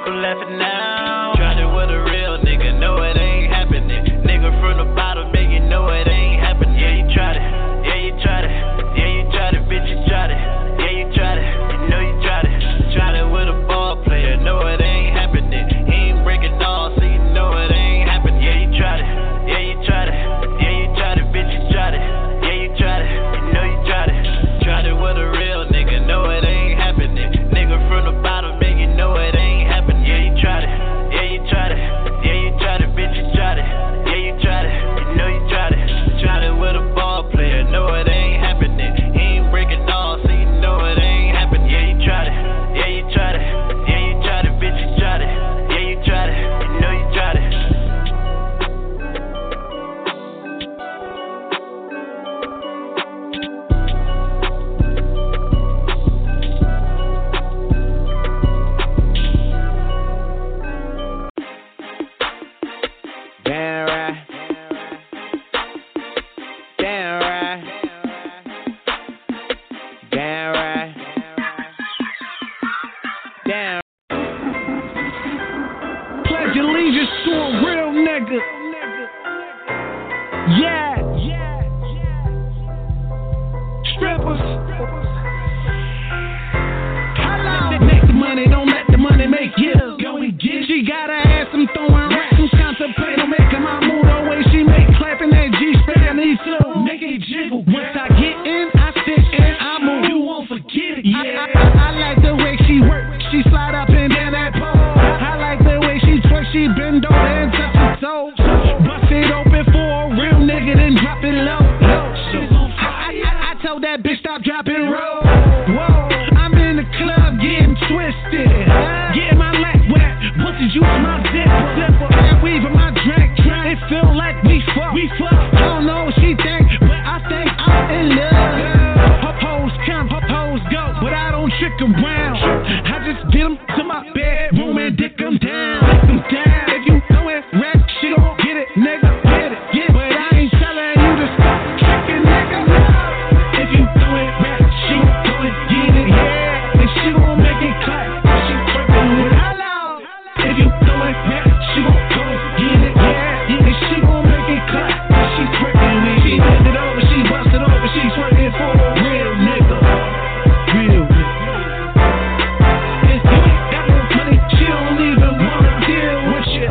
fuck who laughing now. Tried it with a real nigga, no it ain't happening. Nigga from the bottom, make you know it ain't happening. Yeah, you tried it, yeah, you tried it, yeah, you tried it, bitch, you tried it, yeah, you tried it, you know you tried it. Tried it with a ball player, no it ain't happening. He ain't breaking all, so you know it ain't happening. Yeah, you tried it, yeah, you tried it, yeah, you tried it, bitch, you tried it, yeah, you tried it, you know you tried it. Tried it with a real nigga, no it ain't happening. Nigga from the bottom, make you know it ain't happening. Yeah, you tried it, yeah, you tried it, yeah, you tried it, bitch, you tried it, yeah, you tried it, you know you tried it. Tried it with a ball player, no it ain't happening. He ain't breaking all, so you know it ain't happening. Yeah, you tried it, yeah, you tried it, yeah, you tried it, bitch, you tried it, yeah, you tried it, you know you tried it. Damn right. Damn right. Damn right. Damn. Pledge allegiance to a real nigga. Yeah. Strippers. Hello. Make the money, don't let the money make you. Go and get. She got her ass, I'm throwing racks. I'm contemplating making my move the way she make. Clapping that G Spanish slow. Make it jiggle. Once I get in, I sit in, I move. You won't forget it. Yeah. I, I, I like the way she work. She slide up and down that pole. I like the way she twerk. She bend over and touch her toes. Bust it open for a real nigga, then drop it low. I, I, I told that bitch stop dropping roll. Whoa, I'm in the club getting twisted, getting my lap wet. Pussy juice my zipper, and weave in my drink. It feel like we fuck. We fuck. I don't know what she think, but I think I'm in love. Her hoes come, her hoes go, but I don't trick around. I just get them to my bedroom and dick them down. Dick them down. If you know it, rap, she gon' get it, nigga. Get it, get it. But I ain't telling you to stop tricking, nigga. If you do it, rap, she gon' do it, get it, yeah. And she gon' make it clap. She trippin' with it. Hello. If you do it, rap, she gon' do it, get it, yeah. And she gon' make it clap. She trippin' with it. She bend it over, she bust it over, she twerking for a real nigga. Real nigga. If you ain't got no money, she don't even wanna deal with you.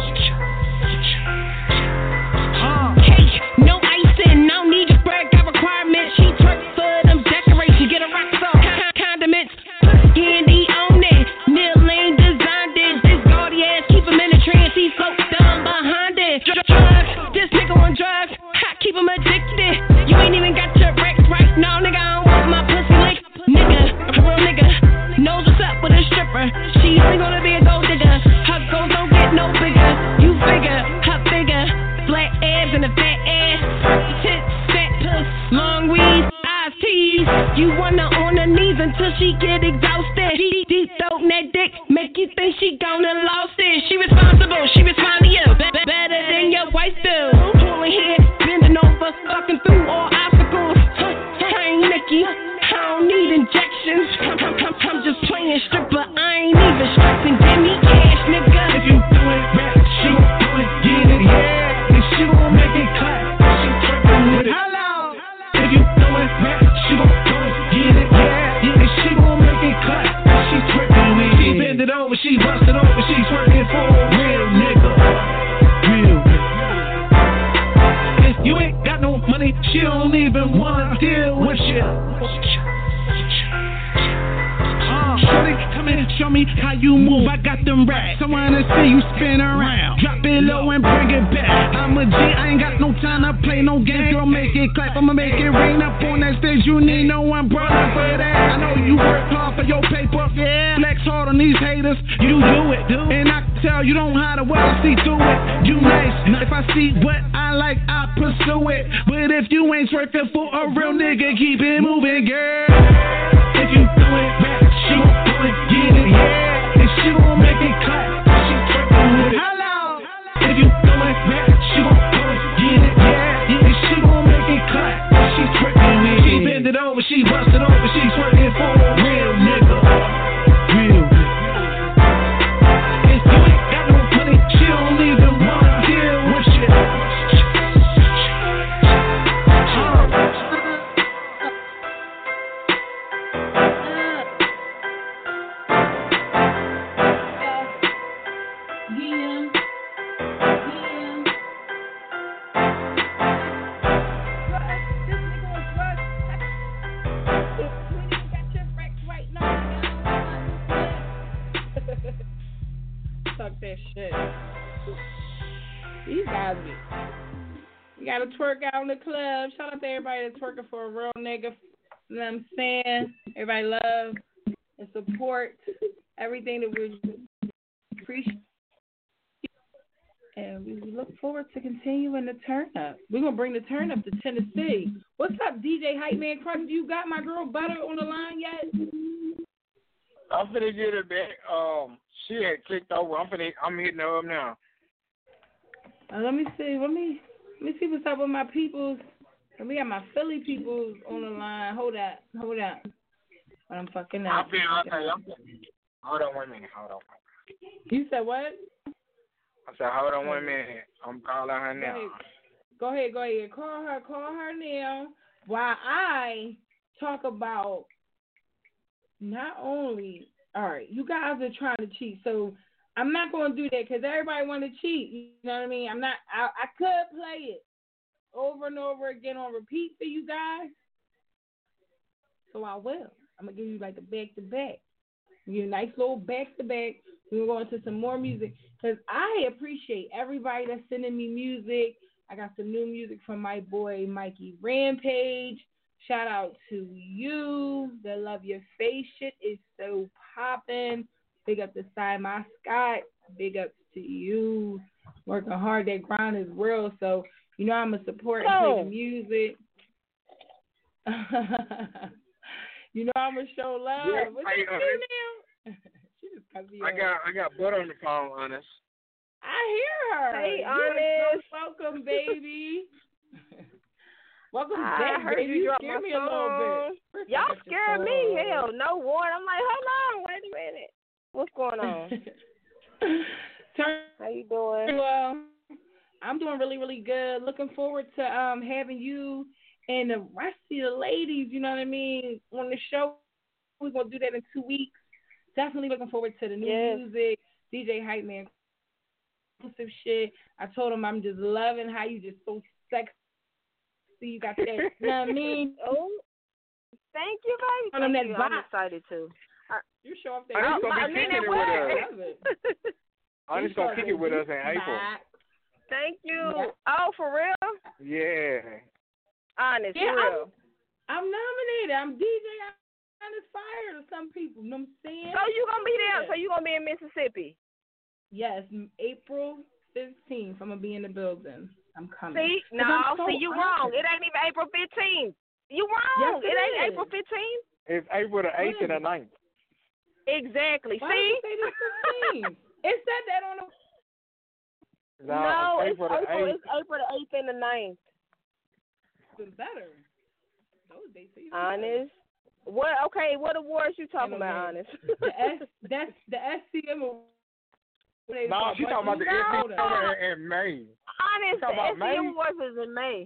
Uh. Hey, no icing, no need to brag, got requirements. She twerk for them decorations, get a rock salt, con- condiments, candy on it. Neil Lane designed it. This gaudy ass keep him in the trance, he so dumb behind it. Dr- drugs, this nigga on drugs, I keep him addicted. You ain't even got your recs right, no nigga, I don't want my pussy licked. Nigga, a real nigga, knows what's up with a stripper. She only gonna be a gold digger, her goals don't get no bigger. You figure, her bigger, flat abs and a fat ass, tits, fat puss, long weeds, eyes teased. You wanna on her knees until she get exhausted. Deep, deep throat that dick, make you think she gonna lost it. She responsible, she respond to you, be- be- better than your wife do. Pulling here, bending over, fucking through all obstacles. Huh, I ain't Nicki, I don't need injections. I'm, I'm, I'm, I'm just playing stripper, I ain't even stressing. Give me cash, nigga. If you do it, rap, she gon' do it, get it, yeah. And she gon' make it clap. She trippin' with it. Hello. If you do it, rap, she gon' do it, get it, yeah. And she gon' make it clap. She trippin' with it. She bend it over, she bust it over, she twerking for a real nigga. Real nigga. If you ain't got no money, she don't even wanna deal with you. Uh, shorty, come in, show me how you move. I got them racks. I wanna see you spin around. Drop it low and bring it back. I'm a G, I ain't got no time to play no games. Girl, make it clap, I'ma make it rain up on that stage. You need no umbrella for that. I know you work hard for your paper. Yeah. Flex hard on these haters. You do it, do. And I can tell you don't hide it well. I see through it. You nice. If I see what I like, I pursue it. But if you ain't working for a real nigga, keep it moving, girl. If you do it, rap, she gon' do it, get it, yeah. And she gon' make it clap. She trippin' with it. Hello. If you do it, rap, she gon' do it, get it, yeah. And she gon' make it clap. She trippin' with it. She bend it over, she bust it over, she twerking for a real nigga. Real nigga. talk that shit. These guys be. You gotta twerk out in the club. Shout out to everybody that's twerking for a real nigga. You know what I'm saying? Everybody love and support everything that we appreciate. And we look forward to continuing the turn up. We're going to bring the turn up to Tennessee. What's up, D J Hype Man Crunch? You got my girl Butter on the line yet? I'm finna get her back. Um, she had clicked over. I'm finna, I'm hitting her up now. Uh, let me see. Let me let me see what's up with my peoples. We got my Philly peoples on the line. Hold up. Hold up. But I'm fucking up. I'm finna, okay, I'm finna. Hold on one minute. Hold on. You said what? I said, hold on one minute. I'm calling her now. Go ahead, go ahead. Call her, call her now. While I talk about not only, all right, you guys are trying to cheat, so I'm not going to do that because everybody want to cheat. You know what I mean? I'm not, I, I could play it over and over again on repeat for you guys. So I will. I'm going to give you like a back-to-back. Give you a nice little back-to-back. We're going to some more music because I appreciate everybody that's sending me music. I got some new music from my boy Mikey Rampage. Shout out to you. The Love Your Face shit is so popping. Big up to Simon Scott. Big ups to you. Working hard. That grind is real. So, you know, I'm going to support and play the music. You know, I'm going to show love. Yeah, What's I, that uh, do now? She just cut me I off. got I got Butter on the phone, Honest. I hear her. Hey, you Honest. So welcome, baby. Welcome I back, heard baby. you You drop scared my me a little phone. bit. First I Y'all got your scared me. phone. Hell, no warning. I'm like, hold on, wait a minute. What's going on? Turn How you doing? well. I'm doing really, really good. Looking forward to um having you and the rest of the ladies, you know what I mean, on the show. We're going to do that in two weeks. Definitely looking forward to the new yes. music, D J Hype Man exclusive shit. I told him I'm just loving how you just so sexy. You got that, you know what I mean? Oh, thank you, baby. On Thank that you. box. I'm excited, too. I, You show off that. I just I, gonna I be mean kicking it it with well. us. I'm just gonna kick it with us in April. Thank you. Yeah. Oh, for real? Yeah. Honest, Yeah, for real. I'm, I'm nominated. I'm D J Honest Fire to some people. You know what I'm saying? So you gonna be there? Yeah. So you gonna be in Mississippi? Yes, April fifteenth. I'm gonna be in the building. I'm coming. See, no, so see, you wrong. It ain't even April fifteenth. You wrong. Yes, it it ain't is. April fifteenth. It's April the eighth and the ninth. Exactly. Why see? did it say the fifteenth? It said that on the. No, no, it's it's April the April. eighth. It's April the eighth and the ninth. It's better. Those dates are even Honest. What? Okay, what awards you talking And about? okay. Honest. better. The S, that's the S C M. No, she's talking about the No. S C M in, in May. Honest, the talking about S C M May? Awards is in May.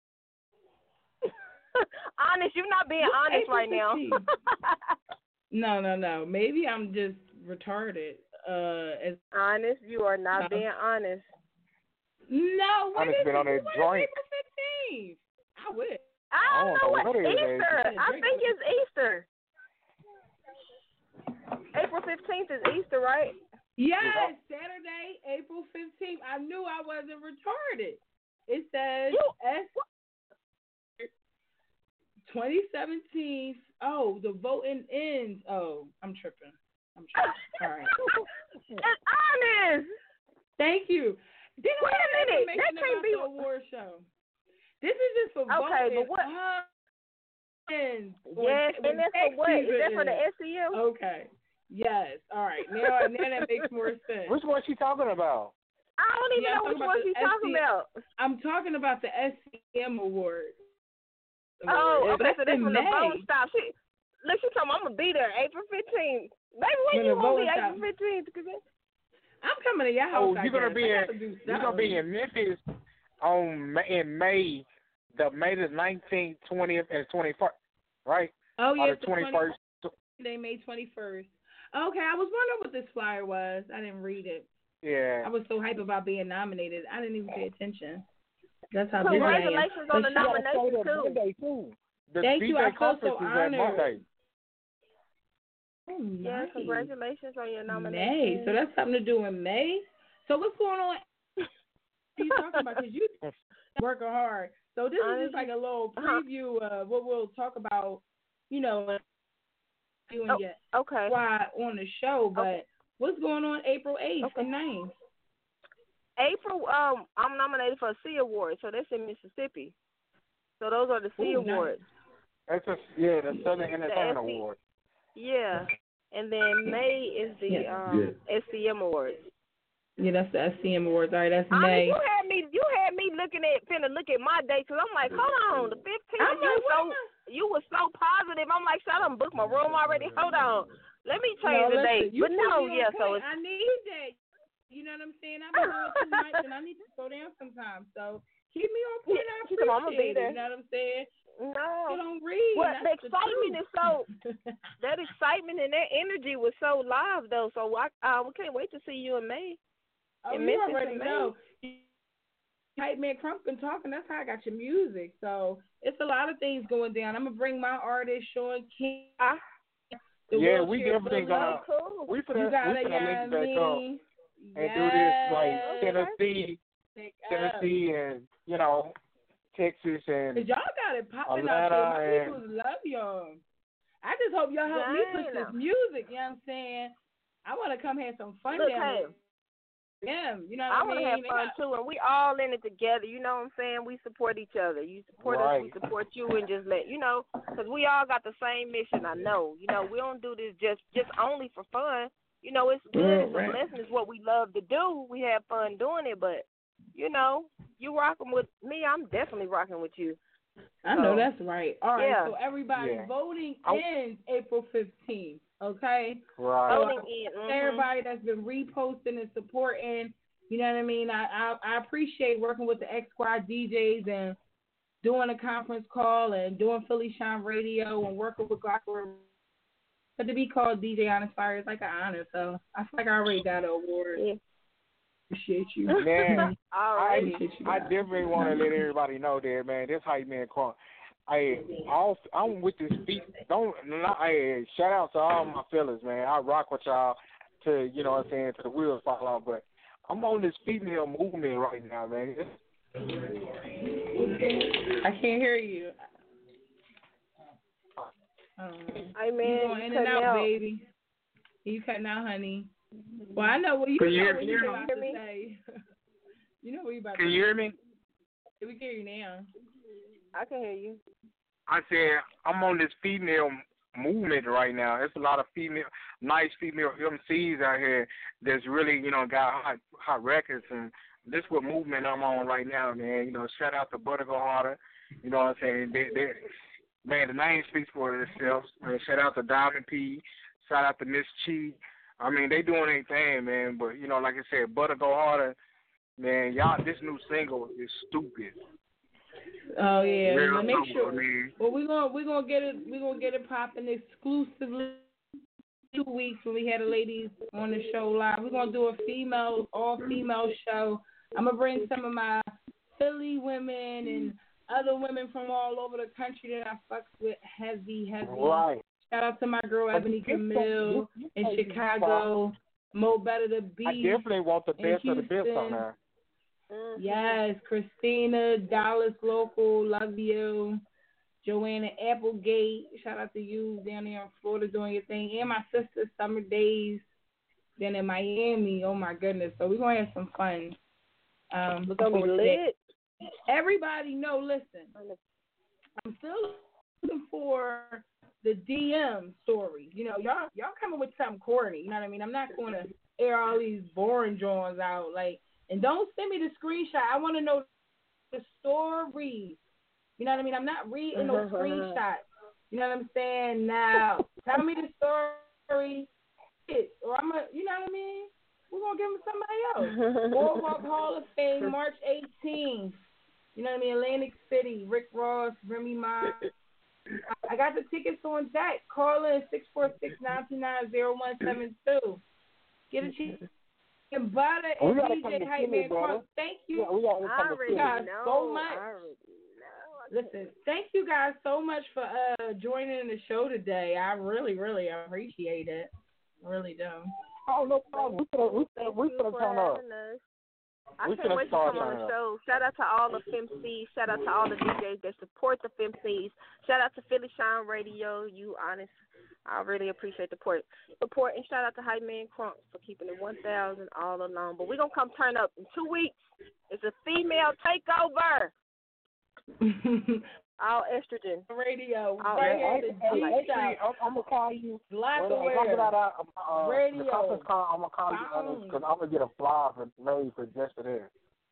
Honest, you're not being What's honest April right now. fifteenth? No, no, no. Maybe I'm just retarded. Uh, as Honest, you are not No. being honest. no, what Honest is been on it? that What is drink. April fifteenth? I wish. I don't, I don't know know what what it is. Easter. Yeah, I drink think it. it's Easter. April fifteenth is Easter, right? Yes, Saturday, April fifteenth. I knew I wasn't retarded. It says You- S twenty seventeen. Oh, the voting ends. Oh, I'm tripping. I'm tripping. All right. It's honest. Thank you. Didn't Wait a minute. information That can't about be- the award show. This is just for Okay, voting. but what- Uh, ends Yes, when- and that's for when what? tax Is that season for the ends. S C M? Okay. Yes. All right. Now, now that makes more sense. Which one she talking about? I don't even Yeah, I'm know which talking one about the she's talking S C M. about. I'm talking about the S C M Award. Oh, Award. okay, so that's in when the May. vote stops. She, look, she told me I'm going to be there April fifteenth. Baby, when, When you the going to be vote April stops. fifteenth? I'm coming to your house. Oh, I you're gonna guess. be I in. gotta do You're gonna be something. in Memphis on May, in May, the May the nineteenth, twentieth, and twenty-first, right? Oh Or yeah, the twenty-first. They May twenty-first. Okay, I was wondering what this flyer was. I didn't read it. Yeah. I was so hype about being nominated. I didn't even pay attention. That's how busy I am. Congratulations on the But shout- nomination, too. Monday too. The Thank D J you. I feel conference so is that honored. Monday. Oh, Yeah, nice. congratulations on your nomination. May. So that's something to do in May. So what's going on? What are you talking about? Because you working hard. So this is just like a little preview of what we'll talk about, you know, doing oh, yet okay. why on the show. But okay. what's going on April eighth okay. and ninth? April, um, I'm nominated for a C Award, so that's in Mississippi. So those are the C Ooh, Awards. Nice. That's a, yeah, the Southern Entertainment the S C, Award. Yeah. And then May is the yeah. um, yeah. S C M Awards. Yeah, that's the S C M Awards. All right, that's I May. mean, you had me, you had me looking at, finna look at my date, because I'm like, hold on, the fifteenth, you, like, so, you were so positive. I'm like, shut up, book my room already. Hold on. Let me change no, the listen, date. But no, yeah, point. so it's. I need that. You know what I'm saying? I've been doing too much, and I need to slow down sometimes. So keep me on point. I appreciate I'm gonna be there. it. You know what I'm saying? No. You don't read. Well, the That's excitement the is so. That excitement and that energy was so live, though. So I, uh, we can't wait to see you in May. Oh, in you Memphis already in May. know. Hype Man Crump been talking. That's how I got your music. So it's a lot of things going down. I'm gonna bring my artist Sean King. I, yeah, we definitely gonna. Cool. We finna, you gotta, we finna link back me. up Yes. and do this like Tennessee, Pick Tennessee, up. and you know, Texas and Cause y'all got it popping Atlanta out there. My and, people love y'all. I just hope y'all help me push this music. You know what I'm saying? I want to come have some fun Look, down hey, there. Yeah, you know I what I mean? want to have fun too, and we all in it together. You know what I'm saying? We support each other. You support right. us, we support you, and just let you know, because we all got the same mission. I know. You know, we don't do this just just only for fun. You know, it's good. Yeah, it's right. a blessing. It's what we love to do. We have fun doing it, but you know, you rocking with me. I'm definitely rocking with you. I know that's right. All right, yeah. so everybody yeah. voting I, ends April fifteenth. Okay. Right. Voting in. Mm-hmm. Everybody that's been reposting and supporting. You know what I mean? I, I I appreciate working with the X Squad D Js and doing a conference call and doing Philly Shine Radio and working with Glocker. But to be called D J Honest Fire is like an honor, so I feel like I already got an award. Yeah. Appreciate you. Man, I, appreciate you I definitely want to let everybody know that, man, this Hype Man Crump. I, all, I'm with this beat. Don't, not, I, shout out to all my fellas, man. I rock with y'all to, you know what I'm saying, to the wheels fall off, but I'm on this female movement right now, man. I can't hear you. Um, I mean, you going in and out, out, baby. You cutting out, honey. Well, I know what you, can you you know hear, what you you're hear about me? to say. You know what you about can to you say. hear me? We can hear you now. I can hear you. I said I'm on this female movement right now. There's a lot of female, nice female M Cs out here that's really, you know, got hot, hot records, and this is what movement I'm on right now, man. You know, shout out to Butter Go Harder. You know what I'm saying? They, they, man, the name speaks for itself. Man, shout out to Diamond P. Shout out to Miss Chi. I mean, they doing their thing, man. But, you know, like I said, Butter Go Harder, man, y'all, this new single is stupid. Oh yeah, Real well, make number, sure. Man. Well, we're gonna we're gonna get it we're gonna get it popping exclusively two weeks when we had the ladies on the show live. We're gonna do a female all female show. I'm gonna bring some of my Philly women and other women from all over the country that I fucks with heavy, heavy. Right. Shout out to my girl Ebony Camille in Chicago. Mo Better the Beat. I definitely want the best of the best on her. Mm-hmm. Yes, Christina, Dallas Local, love you. Joanna Applegate, shout out to you down there in Florida doing your thing. And my sister, Summer Days, down in Miami. Oh, my goodness. So we're going to have some fun. Um, look over lit. Everybody know, listen, I'm still looking for the D M stories. You know, y'all y'all coming with something corny. You know what I mean? I'm not going to air all these boring drawings out. Like, and don't send me the screenshot. I want to know the story. You know what I mean? I'm not reading no screenshots. You know what I'm saying? Now, tell me the story, or I'm a, you know what I mean? We're gonna give them somebody else. Boardwalk Hall of Fame, March eighteenth. You know what I mean? Atlantic City, Rick Ross, Remy Ma. I got the tickets on deck. Call in six four six, nine two nine, zero one seven two. Get a chance. And Butter and D J Hype Man Crump, thank you. Yeah, we got I already guys know. so much. I already know. I Listen, thank you guys so much for uh, joining the show today. I really, really appreciate it. I really do. Oh, no problem. We could we could we could turn up. I We can't finna wait to start come on turning the up. show. Shout out to all the F E M Cs. Shout out to all the D Js that support the F E M Cs. Shout out to Philly Shine Radio. You honest. I really appreciate the support. Support and shout out to Hype Man Crump for keeping it one thousand all along. But we're going to come turn up in two weeks. It's a female takeover. All estrogen. Radio. All right right. here. Hey, The hey, G actually, I'm, I'm gonna call you. Black When I Aware. get out of uh, Radio. the conference call, I'm gonna call you because I'm gonna get a flyer for made for just for that.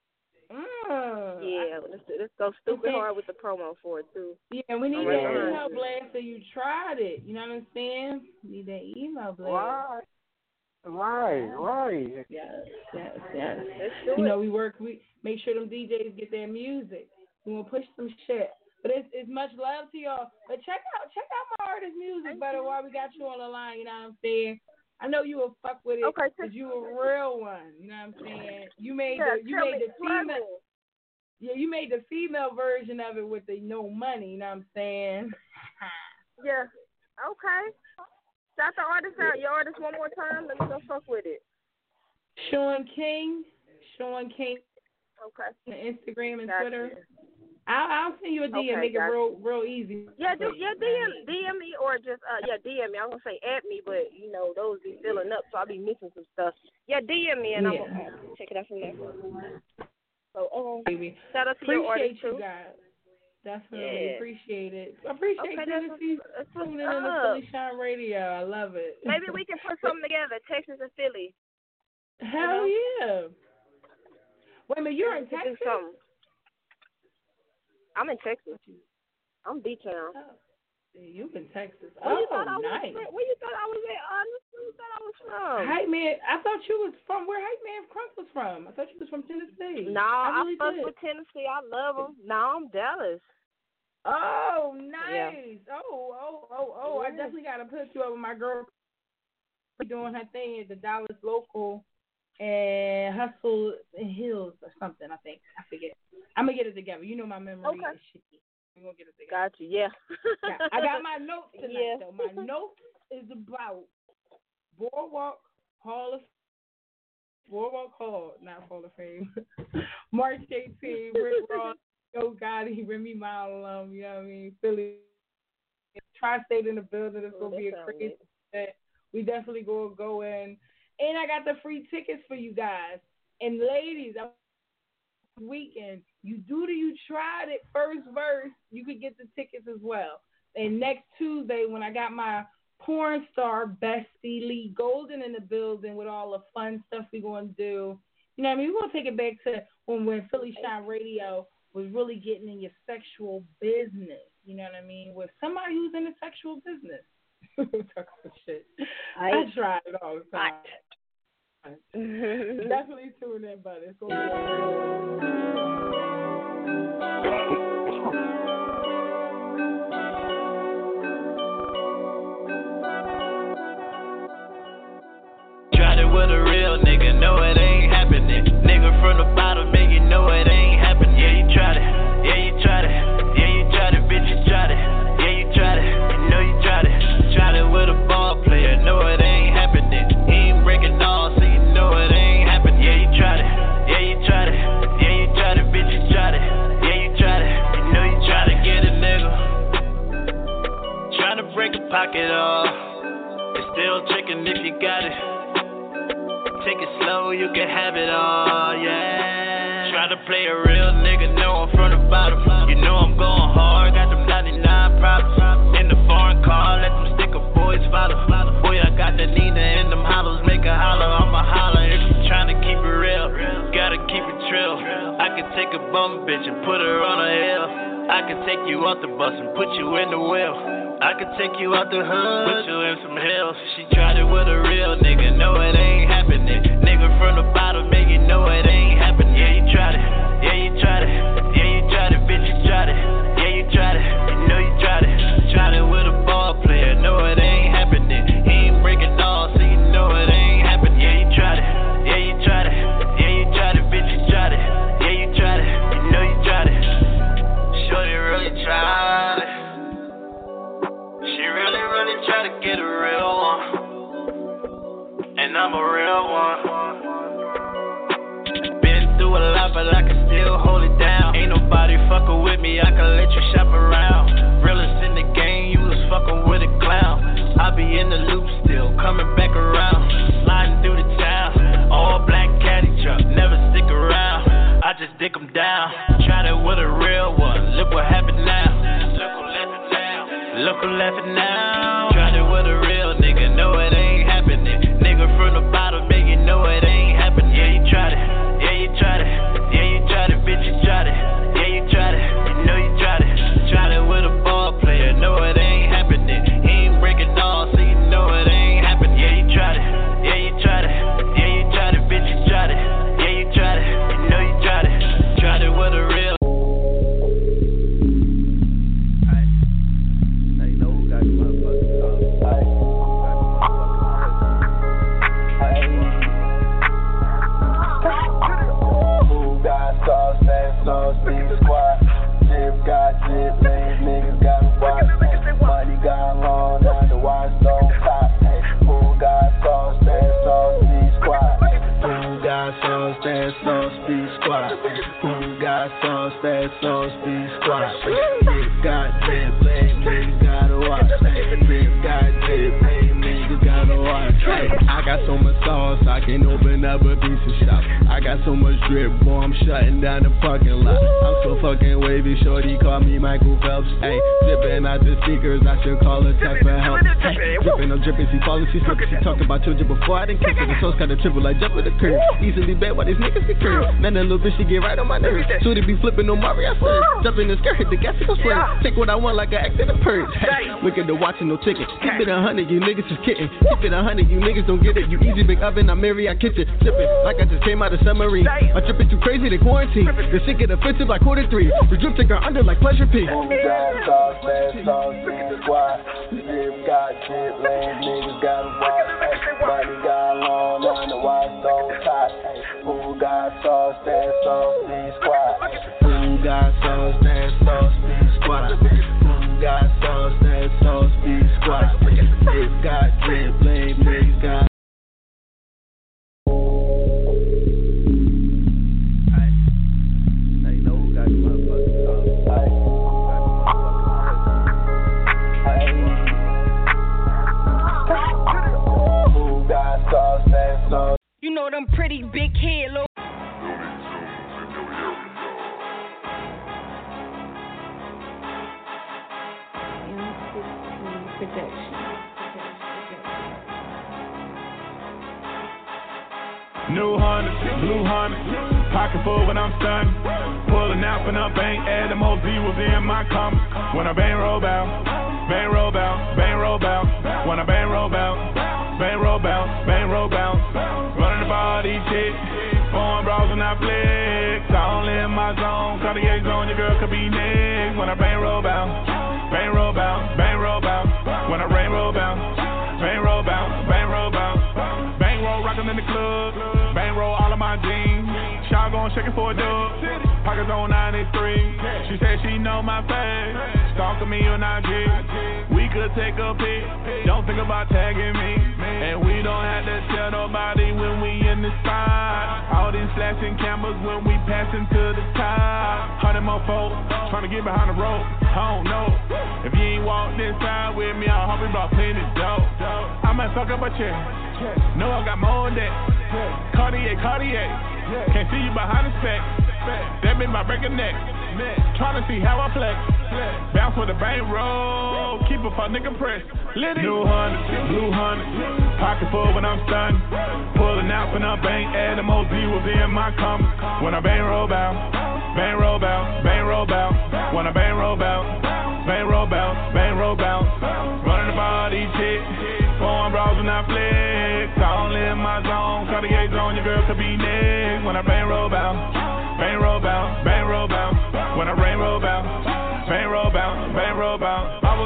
Mm. Yeah, let's, let's go stupid hard with the promo for it, too. Yeah, and we need All that right. email blast so you tried it. You know what I'm saying? We need that email blast. Right. Right, right. Yes, yes, yes. Let's do You it. know, we work, we make sure them D Js get their music. We want to push some shit. But it's, it's much love to y'all. But check out check out my artist music, better while we got you on the line, you know what I'm saying? I know you will fuck with it Okay, because you a real one, you know what I'm saying? You made Yeah, the you tell made me, the tell female me. Yeah, you made the female version of it with the no money, you know what I'm saying? Yeah. Okay. Shout the artist out. Your artist one more time. Let me go fuck with it. Sean King, Sean King Okay. on Instagram and Gotcha. Twitter. I'll, I'll send you a D M, Okay, make it gotcha. real real easy. Yeah, do, yeah, D M, D M me or just, uh, yeah, D M me. I was going to say add me, but, you know, those be filling up, so I'll be missing some stuff. Yeah, D M me, and Yeah. I'm going to check it out from there. So, um, Baby. shout out to your Appreciate artist, you too. guys. Definitely Yeah. appreciate it. Appreciate Okay, that's Tennessee what's- that's what's tuning in to up. Philly Shine Radio. I love it. Maybe we can put something together, Texas and Philly. Hell yeah. Wait a minute, you're in We can do Texas? something. I'm in Texas. I'm B-Town. Oh, you in Texas. Where you Oh, thought I was nice. from? Where you thought I was at? Honest? Where you thought I was from? Hype Man, I thought you was from where Hype Man Crunk was from. I thought you was from Tennessee. No, I, I, really fuck did. with Tennessee. I love them. No, I'm Dallas. Oh, nice. Oh, oh, oh, oh. I Yeah. definitely got to put you up with my girl doing her thing at the Dallas local and Hustle and Hills or something, I think. I forget. I'm going to get it together. You know my memory Okay. is shitty. We're going to get it together. Got you, yeah. Yeah, I got my notes tonight, Yeah. though. My notes is about Boardwalk Hall of Boardwalk Hall, not Hall of Fame. March eighteenth, Rick Ross, Joe Gotti, Remy Ma alum, you know what I mean? Philly. Tri-State in the building. It's Oh, going to be a that sounds crazy lit. event. We definitely going to go in. And I got the free tickets for you guys. And ladies, I'm weekend. You do the You Tried It first verse, you could get the tickets as well. And next Tuesday, when I got my porn star bestie Lee Golden in the building with all the fun stuff we're going to do, you know what I mean? We're going to take it back to when, when Philly Shine Radio was really getting in your sexual business. You know what I mean? With somebody who's in the sexual business. Talk about shit. I, I try it all the time. Definitely tune in, buddy. It's going to be Tried it with a real nigga, know it ain't happening. Nigga from the bottom, make you know it ain't happening. Yeah, you tried it, yeah, you tried it, yeah, you tried it, bitch, you tried it, yeah, you tried it, you know you tried it. Tried it with a ball player, know it ain't happening. He ain't breaking all, so you know it ain't happening. Yeah, you tried it, yeah, you tried it, yeah, you tried it, bitch, you tried it, yeah, you tried it, you know you tried to get a nigga. Trying to break a pocket off, it's still tricking if you got it. Take it slow, you can have it all, yeah. Try to play a real nigga, know I'm from the bottom. You know I'm going hard, got them ninety-nine problems. In the foreign car, let them sticker boys follow. Boy, I got the Nina and them hollows, make a holler, I'ma holler. If you tryna keep it real, gotta keep it trill. I can take a bum bitch and put her on a hill. I can take you off the bus and put you in the wheel. I can take you out the hood, put you in some hills. She tried it with a real nigga, know it ain't happening. Nigga from the bottom, make you know it ain't happening. Yeah, you tried it, yeah, you tried it, yeah, you tried it, bitch, you tried it, yeah, you tried it, you know you tried it. Tried it with a ball player, know it ain't happening. He ain't breaking all, so you know it ain't happening. Yeah, you tried it, yeah, you tried it, yeah, you tried it, bitch, you tried it, yeah, you tried it, you know you tried it. Shorty really I'm a real one. Been through a lot, but I can still hold it down. Ain't nobody fucking with me, I can let you shop around. Realest in the game, you was fucking with a clown. I be in the loop still, coming back around. Sliding through the town, all black caddy truck, never stick around. I just dick them down, tried it with a real one. Look what happened now. Look who left it now. Look who left it now. Tried it with a real nigga, know it ain't happening. Nigga from the bottom, make you know it ain't happening. Yeah, you tried it. Yeah, you tried it. Yeah, you tried it, bitch, you tried it. Yeah, you tried it. You know you tried it. Tried it with a ball player, know it ain't happening. He ain't breaking all, so you know it ain't happening. Yeah, you tried it. Yeah, you tried it. Yeah, you tried it, bitch, you tried it. Yeah, you tried it. You know you tried it. Tried it with a real. Sauce, big squad. Drip got drip, lame niggas got watch. Money got long, now the watch don't pop. Who got sauce, that sauce, big squad. Who got sauce, that sauce, big squad. Who got sauce, that sauce, big squad. Drip got drip, lame niggas gotta watch. Drip got drip, lame niggas gotta watch. I got so much sauce, I can open up a piece of shop. I got so much drip, boy, I'm shutting down the parking lot. I'm so fucking wavy, shorty call me Michael Phelps. Ayy, dripping out the speakers, I should call her text for help. Hey, dripping, I'm dripping, she falling, she slipping, she talking about children before I didn't kiss her. The sauce got a triple like jump with the curve. Easily bet why these niggas get curved. Man, that little bitch, she get right on my nerves. So they be flipping on Mario, I swear. Jumping the skirt, hit the gas, go swear. Take what I want like an act in the purge. Hey, wicked to watching no chicken. Keep it a hundred, you niggas is kidding. Keep it a hundred, you niggas don't get it. You easy big oven, I'm Marriott kitchen. Sipping like I just came out of submarine. I'm dripping too crazy, they quarantine. The shit get offensive like quarter three. The drip take her under like pleasure P. Who got sauce, that sauce, big squad. Drip got drip, lame niggas got watch. Money got long, now the watch don't top. Who got sauce, that sauce, big squad. Who got sauce, that sauce, big squad. Who got sauce, that sauce, big squad. Drip got drip, lame niggas got. You know them pretty big head little. New Honda, blue Honda, pocket full when I'm stunned. Pulling out from the bank, add the most Z was in my commas. When I bang roll bout, bang roll bout, bang roll bout. When I bang roll bout, bang roll bout, bang roll bout. Running the body chick, foreign bras and I flex. I only in my zone, Cartier zone, your girl could be next. When I bang roll bout, bang roll bout, bang roll bout. When I rain roll bout, bang roll bout, bang roll bout. Bang roll rockin' in the club, bang roll all of my jeans. Shaw gon' shake it for a dub, pockets on ninety-three. She said she know my face, stalking me on I G. We could take a pic, don't think about tagging me. And we don't have to tell nobody when we in the spot. All these flashing cameras when we passing to the top. Hundred more folks, trying to get behind the rope, I don't know. If you ain't walk this side with me, I hope we brought plenty dope. I might fuck up a chair, no I got more than that. Cartier, Cartier, can't see you behind the spec. That made my break a neck. Trying to see how I flex. Bounce with a bang roll. Keep a fuck nigga pressed. New Honda, blue Honda. Pocket full when I'm stunned. Pulling out from the bank. Add the most Z was in my commas. When I bang roll bout, bang roll bout, bang roll bout. When I bang roll bout, bang roll bout, bang roll bout. Running the body chick. Foreign bras and I flex. I only in my zone. Cartier zone, your girl could be next. When I bang roll bout, bang roll bout, bang roll bout. When I rain roll bout, bang roll bout, bang roll bout. I was about to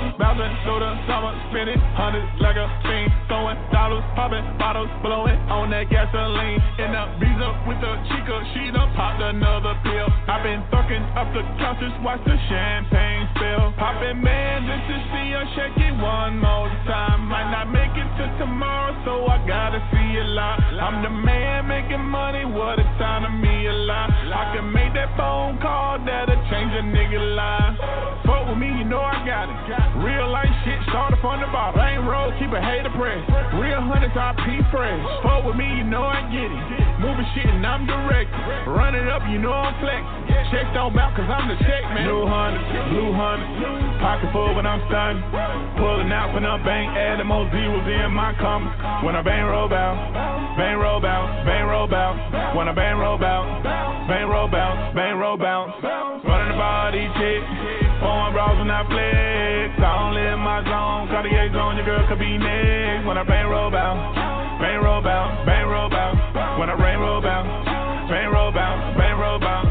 Rolling through the summer, spinning hundreds like a fiend. Throwing dollars, popping bottles, blowing on that gasoline. In the visa with the chica, she done popped another pill. I've been thucking up the couches, watch the champagne spill. Popping man, this is see her shake it one more time. Might not make it to tomorrow, so I gotta see it live. I'm the man making money, what a time to me a lie. I can make that phone call that'll change a nigga life. Fuck with me, you know I got it. Real life shit started from the bottom. Ain't roll, keep a hater press. Real hundreds, I P fresh. Fuck with me, you know I get it. Moving shit and I'm direct. Run it up, you know I'm flex. Check don't bout cause I'm the check man. New hundred, blue hundred. Pocket full when I'm stunned. Pulling out when I'm bang, adding more zeros in my commas. When I bang roll bout, bang roll bout, bang roll bout. When I bang roll bout, bang roll bout, bang roll bout. Running the body chick, pouring bras when I flex. I don't live my zone, Cartier zone, your girl could be next. When I bang roll bout, bang roll bout, bang roll bout. When I rain roll bout, bang roll bout, bang roll bout.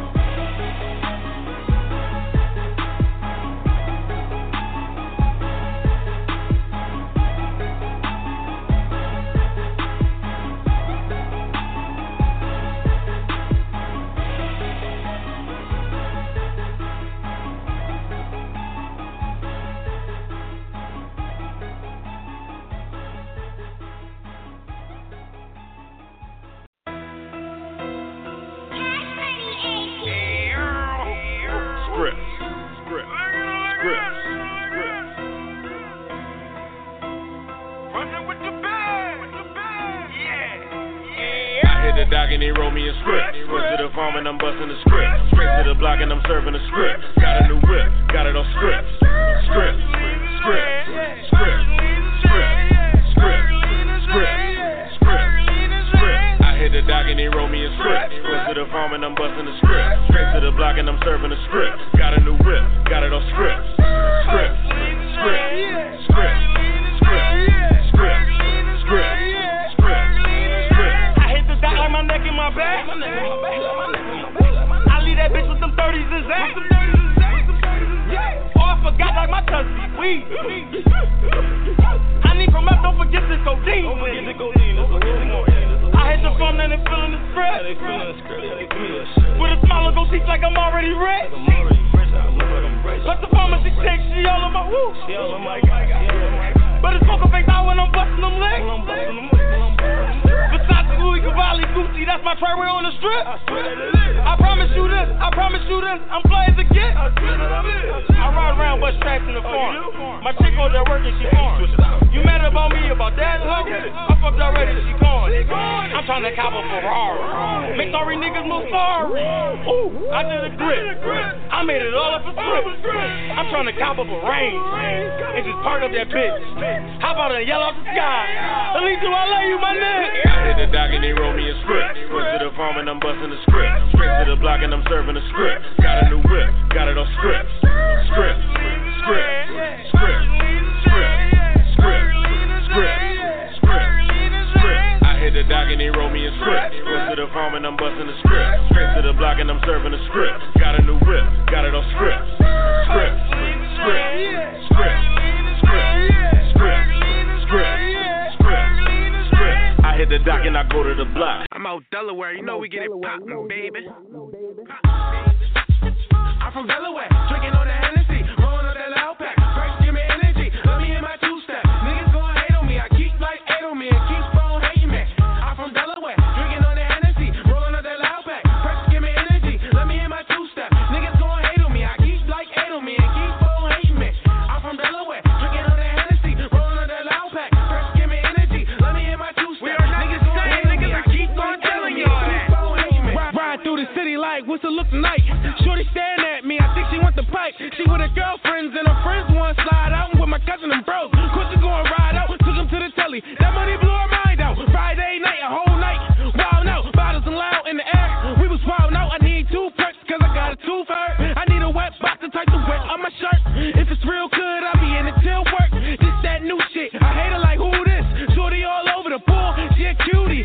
And they wrote me a script. Went to the farm and I'm busting the script. Straight to the block and I'm serving a script. Got a new whip, got it on script. Script, script, script, script, script, script, script, script. I hit the dock and they wrote me a script. Went to the farm and I'm busting the script. Straight to the block and I'm serving a script. Got a new whip, got it on script. Script, script, script, script, script, script. Like my neck in my back. I leave that bitch with them thirties and Zach. Oh, I forgot like my cousin weed. I need from up, don't forget this codeine. Don't forget the codeine. I hit the phone and they feeling the script. With a smile and go teach like I'm already rich. But the pharmacy chick, she all on my woo. But it's poker face out when I'm busting them legs. Versace, Louis Cavalli, Gucci, that's my try on the strip. I promise you this, I promise you this, I'm fly as a kid. I ride around West Tracks in the farm. My chick goes there working, she gone. You mad about me, about that hustle? I fucked already, she gone. I'm trying to cop a Ferrari. Make sorry niggas move sorry. Ooh, I did a grip. I made it all up a script. I'm trying to cop up a range and just park up that bitch. How about a yellow off the sky? At least do I love you, my nigga. I hit the dock and they wrote me a script. Went to the farm and I'm busting the script. Straight to the block and I'm serving a script. Got a new whip, got it on script. Script, script, script, script, script, script, script, script. I hit the dock and they wrote me a script. Went to the farm and I'm busting the script. Straight to the block and I'm serving a script. Got a new whip, got it on script. Script, script, script, script, script, script, script, script. I hit the dock and I go to the block. I'm out Delaware, you know we get it poppin', baby. I'm from Delaware, drinking on the Hennessy, rolling up that loud pack. First give me energy, let me in my two-step. Niggas gon' hate on me, I keep like eight on me and keep on hating me. I'm from Delaware, drinking on the Hennessy, rolling up that loud pack. First give me energy, let me in my two-step. Niggas gon' hate on me, I keep like eight on me and keep on hating me. I'm from Delaware, drinking on the Hennessy, rolling up that loud pack. First give me energy, let me in my two-step. Niggas gon' hate on me, I keep on telling you that. Ride through the city like what's it look tonight? Shorty staring at me, I think she want the pipe. She with her girlfriends and her friends want slide out. I'm with my cousin and bros. Quickly going ride out, took him to the telly. That money blew her mind out. Friday night, a whole night, wild out. Bottles and loud in the air. We was wild out. I need two perks cause I got a tooth hurt. I need a wet box to type the wet on my shirt. If it's real good, I'll be in it till work. This that new shit. I hate her like who this? Shorty all over the pool. She a cutie. I'm that new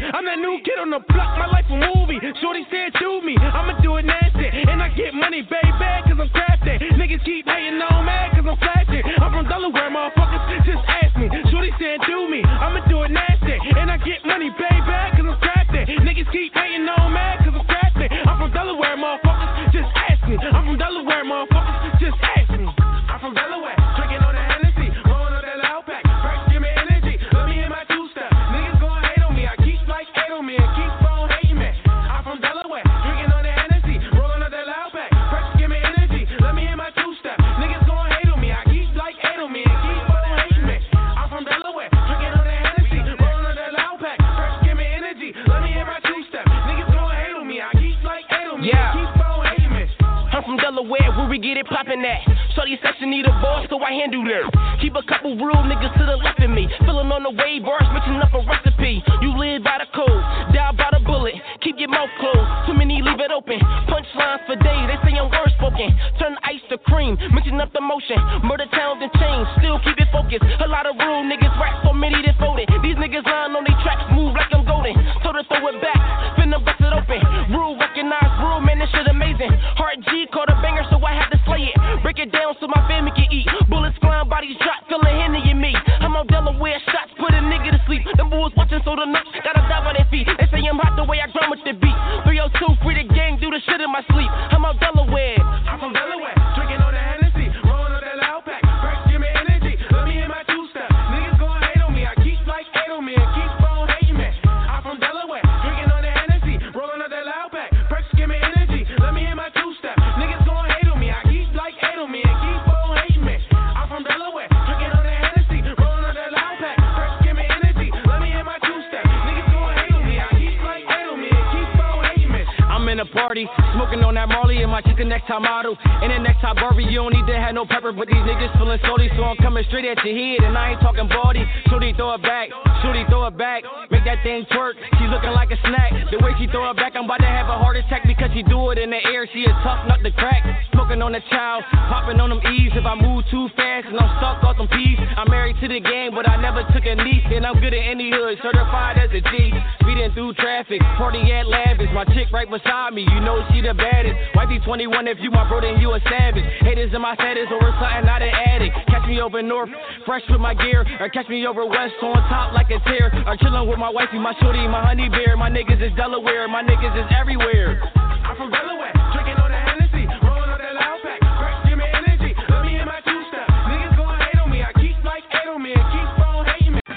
new kid on the block, my life a movie. Shorty said to me, I'ma do it nasty. And I get money, baby, cause I'm crafty. Niggas keep hating on me, cause I'm flashy. I'm from Delaware, motherfuckers, just ask me. Shorty said to me, I'ma do it nasty. And I get money, baby, cause I'm crafty. Niggas keep hating on me, cause I'm crafty. I'm from Delaware, motherfuckers, just ask me. I'm from Delaware, motherfuckers, just ask me. I'm from Delaware, drinking on the Hennessy, rolling on that loud pack. First, give me energy, let me in my two-step. Niggas gon' hate on me, I keep like eight on me and keep on hating me. I'm from Delaware, drinking on the Hennessy, rolling on that loud pack. First, give me energy, let me in my two-step. Niggas gon' hate on me, I keep like eight on me and keep on hating me. I'm from Delaware, drinking on the Hennessy, rolling on that loud pack. First, give me energy, let me in my two-step. Niggas gon' hate on me, I keep like eight on me and keep on hating me. I'm from Delaware, where we get it poppin' at. Shorty said she need a boss, so I handle her. Keep a couple real niggas to the left of me. Fillin' on the way, bars, mixing up a recipe. You live by the code, die by the bullet. Keep your mouth closed, too many leave it open. Punchlines for days, they say I'm word spoken. Turn ice to cream, mixing up the motion. Murder towns and chains, still keep it focused. A lot of real niggas rap, so many that folded. These niggas lying on their tracks, move like I'm golden. Told her throw it back, finna bust it open. Rule recognized, rule man, this shit amazing. Hard G caught a banger, so I had to slay it. Break it down so my family can eat. Bullets flying, bodies drop, feeling Henny in me. I'm on Delaware, shots put a nigga to sleep. Them boys watching, so the nuts gotta die by their feet. They say I'm hot the way I drum with the beat. three oh two, free the gang, do the shit in my sleep. I'm out Delaware. I'm from Delaware, drinking on the Hennessy, rolling on that loud pack. First, give me energy, let me in my two-step. Niggas gon' hate on me, I keep like eight on me and keep on hating me. I'm from Delaware, drinking on the Hennessy, rolling on that loud pack. First, give me energy, let me in my two-step. Niggas gon' hate on me, I keep like eight on me and keep on hating me. I'm from Delaware, drinking on the Hennessy, rolling on that loud pack. First, give me energy, let me in my two-step. Niggas gon' hate on me, I keep like eight on me and keep on hating me. I'm in a party, smoking on that Marley and my chicken next time model. And the next time Barbie, you don't need to have no pepper, but these niggas feeling salty, so I'm coming straight at your head. And I ain't talking body, shorty throw it back, shorty throw it back, make that thing twerk. She looking like a snack. The way she throw it back, I'm about to have a heart attack because she do it in the air. She a tough nut to crack. Smoking on the child, popping on them E's. If I move too fast and I'm stuck off some P's, I'm married to the game, but I never took a knee. And I'm good at any hood, certified as a G. Speeding through traffic, party at Lavish. My chick right beside me, you know she the baddest. Wifey twenty-one, if you my bro, then you a savage. Haters in my status or something, not an addict. Catch me over north, fresh with my gear, or catch me over west on top like a tear. Or chillin' with my wifey, my shorty, my honey bear. My niggas is Delaware, my niggas is everywhere. I'm from Delaware, drinking on the Hennessy, rolling on that loud pack. First, give me energy, let me in my two-step. Niggas gon' hate on me, I keep like eight on me and keep on hating me.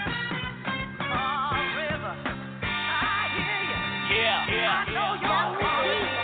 Yeah, yeah, I know y'all want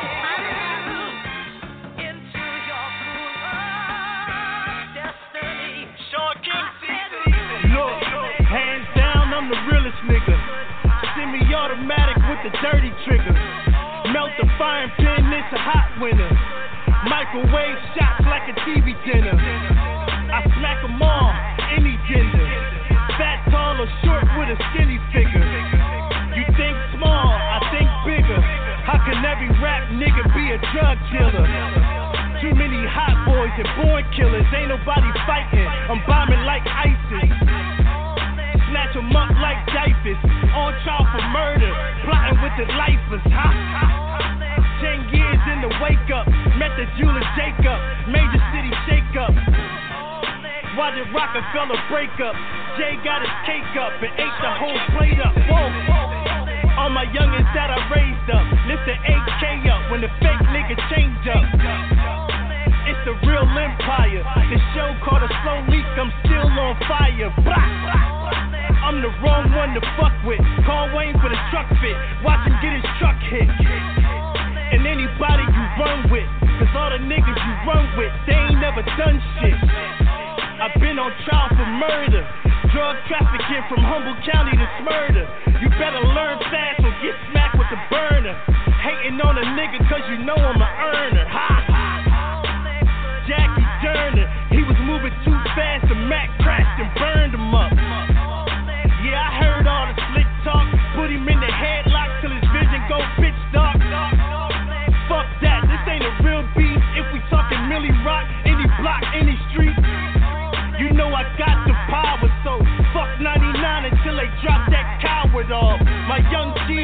into your cool destiny. Sean King season. Look, hands down, I'm the realest nigga. Semi-automatic with the dirty trigger. Melt the frying pan, it's a hot winner. Microwave shots like a T V dinner. I smack them all, any gender. Fat, tall, or short with a skinny figure. You think small, I think bigger. How can every rap nigga be a drug dealer? Too many hot boys and born killers. Ain't nobody fighting, I'm bombing like ISIS. Snatch them up like diapers. On trial for murder, plotting with the lifers. Ha, ha. Ten years in the wake up. Met the jeweler Jacob. Major city shake up. Why did Rockefeller break up? Jay got his cake up and ate the whole plate up. Whoa. All my youngins that I raised up. Lift the eight K up when the fake nigga change up. It's the real empire. The show called a slow leak. I'm still on fire. Blah. I'm the wrong one to fuck with. Call Wayne for the truck fit. Watch him get his truck hit. And anybody you run with, cause all the niggas you run with, they ain't never done shit. I've been on trial for murder, drug trafficking from Humboldt County to Smyrna. You better learn fast or get smacked with the burner. Hating on a nigga cause you know I'm an earner. Ha ha. Jackie Turner, he was moving too fast and Mac crashed and burned him up. Yeah, I heard all the slick talk. Put him in the headlock till his vision go pitch dark. Fuck that, this ain't a real beat. If we talking Millie Rock, any block, any street, you know I got the power. So fuck ninety-nine until they drop that coward off. My young G's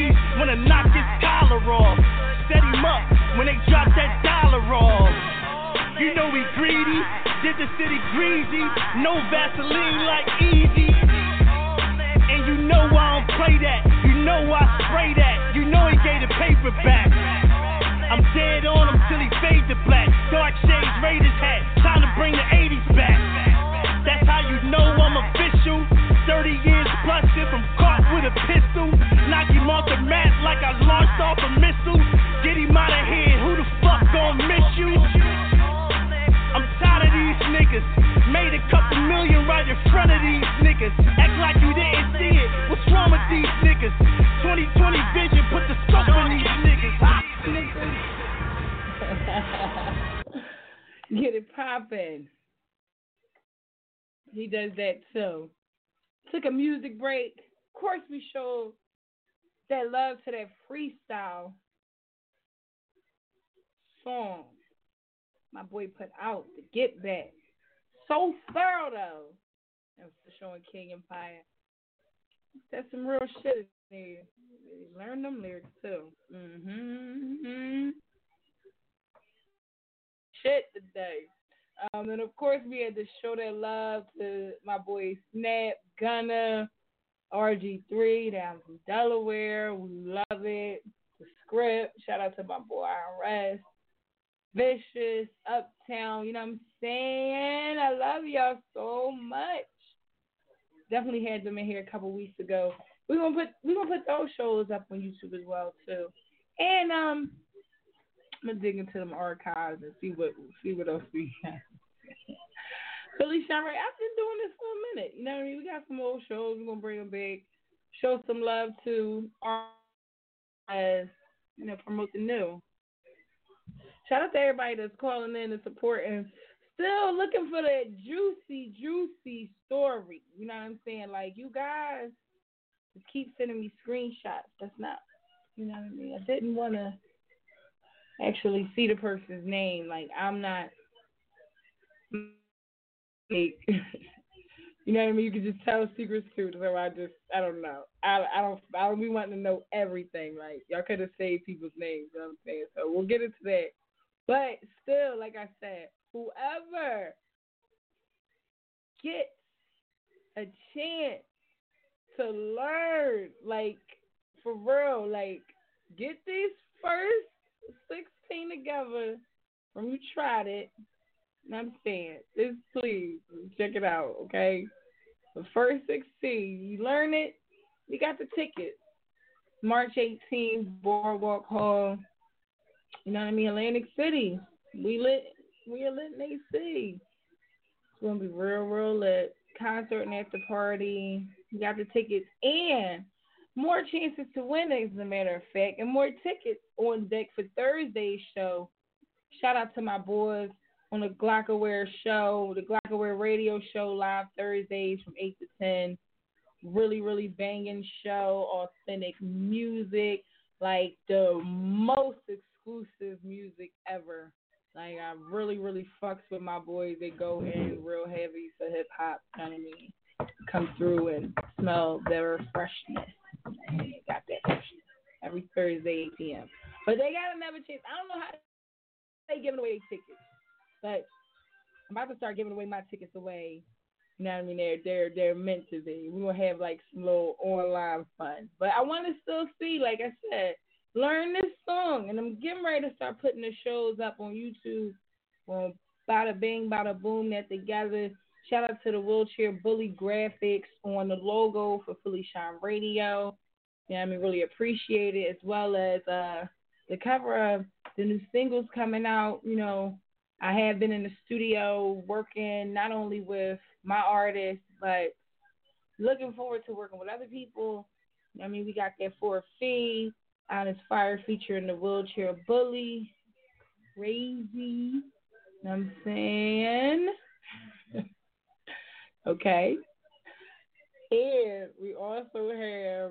wanna knock his collar off. Set him up when they drop that dollar off. You know we greedy, did the city greasy. No Vaseline like easy. And you know I don't play that. You know I spray that. You know he gave the paper back. I'm dead on him till he fades to black. Dark shades, Raiders hat. Time to bring the eighties back. That's how you know I'm official. thirty years plus if I'm caught with a pistol. Knock him off the mat like I launched off a missile. Get him out of here. Who the fuck gon' miss you? I'm tired of these niggas. Made a couple million right in front of these niggas. Act like you didn't see it. What's wrong with these niggas? twenty twenty vision, put the scope in these niggas. Get it poppin'. He does that too. Took a music break. Of course, we showed that love to that freestyle song my boy put out, the Get Back. So thorough though. That was the Sean King Empire. That's some real shit in there. Learn them lyrics too. Mm-hmm. Shit today. Um, and of course we had to show that love to my boy Snap, Gunna, R G three down from Delaware. We love it. The Script. Shout out to my boy I R S. Vicious, Uptown, you know what I'm saying? I love y'all so much. Definitely had them in here a couple weeks ago. We're gonna put we're gonna put those shows up on YouTube as well too. And um I'm gonna dig into them archives and see what see what else we got. Philly Shine Right, I've been doing this for a minute. You know what I mean? We got some old shows, we're gonna bring them back. Show some love to our as you know, promote the new. Shout out to everybody that's calling in and supporting. Still looking for that juicy, juicy story. You know what I'm saying? Like, you guys just keep sending me screenshots. That's not, you know what I mean? I didn't want to actually see the person's name. Like, I'm not, like, you know what I mean? You can just tell secrets too. So I just, I don't know. I, I don't, I don't be wanting to know everything. Like, y'all could have saved people's names. You know what I'm saying? So we'll get into that. But still, like I said, whoever gets a chance to learn, like, for real, like, get these first sixteen together when you tried it. And I'm saying, just please check it out, okay? The first sixteen, you learn it, you got the tickets. March eighteenth, Boardwalk Hall. You know what I mean? Atlantic City. We lit. We are lit in A C. It's gonna be real, real lit. Concert and after party. You got the tickets and more chances to win, as a matter of fact, and more tickets on deck for Thursday's show. Shout out to my boys on the Glockaware show, the Glockaware radio show, live Thursdays from eight to ten. Really, really banging show, authentic music, like the most exclusive music ever. Like, I really, really fucks with my boys. They go in real heavy for hip hop, you know what I mean? Come through and smell their freshness. They got that freshness every Thursday, eight p.m. But they got another chance. I don't know how they giving away tickets, but I'm about to start giving away my tickets away. You know what I mean? They're they're they're meant to be. We're gonna have like some little online fun. But I want to still see, like I said, learn this song, and I'm getting ready to start putting the shows up on YouTube. On Bada Bing, Bada Boom, that together. Shout out to the Wheelchair Bully graphics on the logo for Philly Shine Radio. Yeah, I mean, really appreciate it, as well as uh, the cover of the new singles coming out. You know, I have been in the studio working not only with my artists, but looking forward to working with other people. I mean, we got that for a fee. Honest Fire featuring the Wheelchair Bully. Crazy. You know what I'm saying? Okay. And we also have,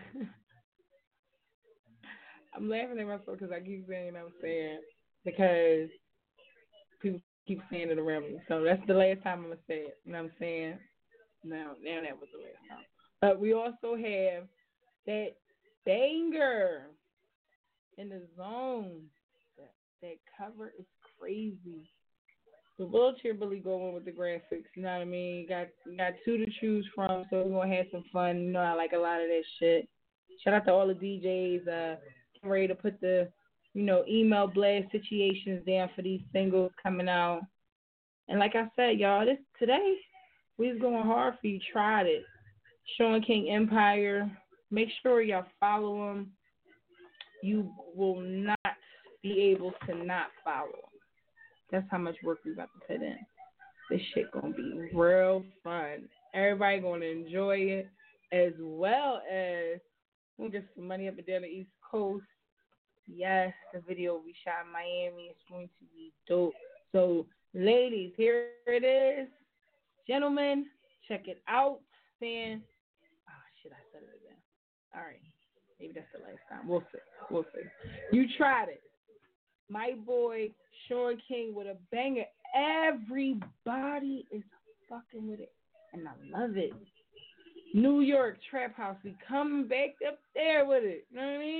I'm laughing at myself because I keep saying I'm saying, because people keep saying it around me. So that's the last time I'm going to say it. You know what I'm saying? No, now that was the last time. But we also have that banger. In the Zone. That, that cover is crazy. The wheelchair really going with the graphics, you know what I mean? Got got two to choose from, so we're gonna have some fun. You know, I like a lot of that shit. Shout out to all the D Js, uh, ready to put the, you know, email blast situations down for these singles coming out. And like I said, y'all, this today we was going hard for you. Tried it. Sean King Empire. Make sure y'all follow him. You will not be able to not follow him. That's how much work we about to put in. This shit gonna be real fun. Everybody gonna enjoy it, as well as we'll get some money up and down the East Coast. Yes, the video we shot in Miami is going to be dope. So, ladies, here it is. Gentlemen, check it out. Saying, oh shit, I said it again. All right, maybe that's the last time. We'll see. We'll see. You tried it. My boy Sean King with a banger. Everybody is fucking with it, and I love it. New York Trap House, we coming back up there with it. You know what I mean?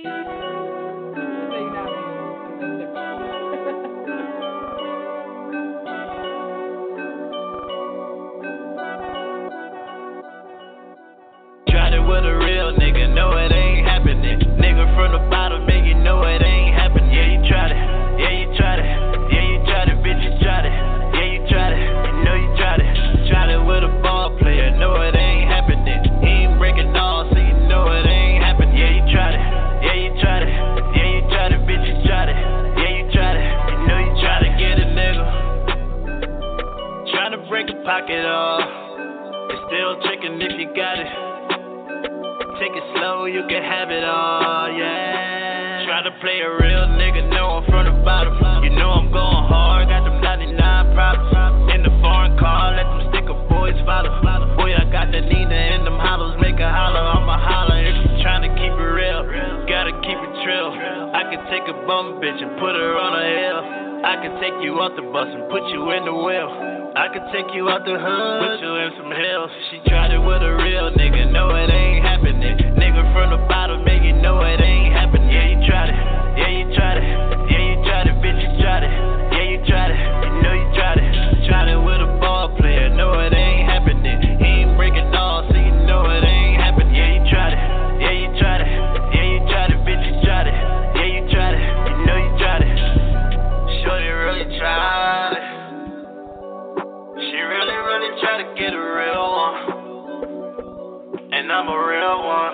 Tried it with a real nigga, no it ain't happening. Nigga from the bottom, make you know it ain't happening. Yeah, you tried it. Yeah, you tried it. Yeah, you tried it, bitch, you tried it. Yeah, you tried it. You know you tried it. Tried it with a ball player, no it ain't happening. He ain't breaking all, so you know it ain't happening. Yeah, you tried it. Yeah, you tried it. Yeah, you tried it, bitch, you tried it. Yeah, you tried it. You know you tried to get a nigga. Trying to break a pocket off. It's still tricking if you got it. Take it slow, you can have it all, yeah. Try to play a real nigga, know I'm from the bottom. You know I'm going hard, got them ninety-nine problems. In the foreign car, let them sticker boys follow. Boy, I got the Nina in them hollows, make a holler, I'ma holler. If you tryna keep it real, gotta keep it trill. I can take a bum bitch and put her on a hill. I can take you off the bus and put you in the wheel. I could take you out the hood, put you in some hills. She tried it with a real nigga, no it ain't happening. Nigga from the bottom, make you know it ain't happening. Yeah, you tried it. Yeah, you tried it. Yeah, you tried it, bitch, you tried it. Yeah, you tried it. You know you tried it. Tried it with a ball player, no it ain't happening. He ain't breaking all, so you know it ain't happening. Yeah, you tried it. Yeah, you tried it. Yeah, you tried it, bitch, you tried it. Yeah, you tried it. You know you tried it. Shorty really tried it. She really, really try to get a real one. And I'm a real one.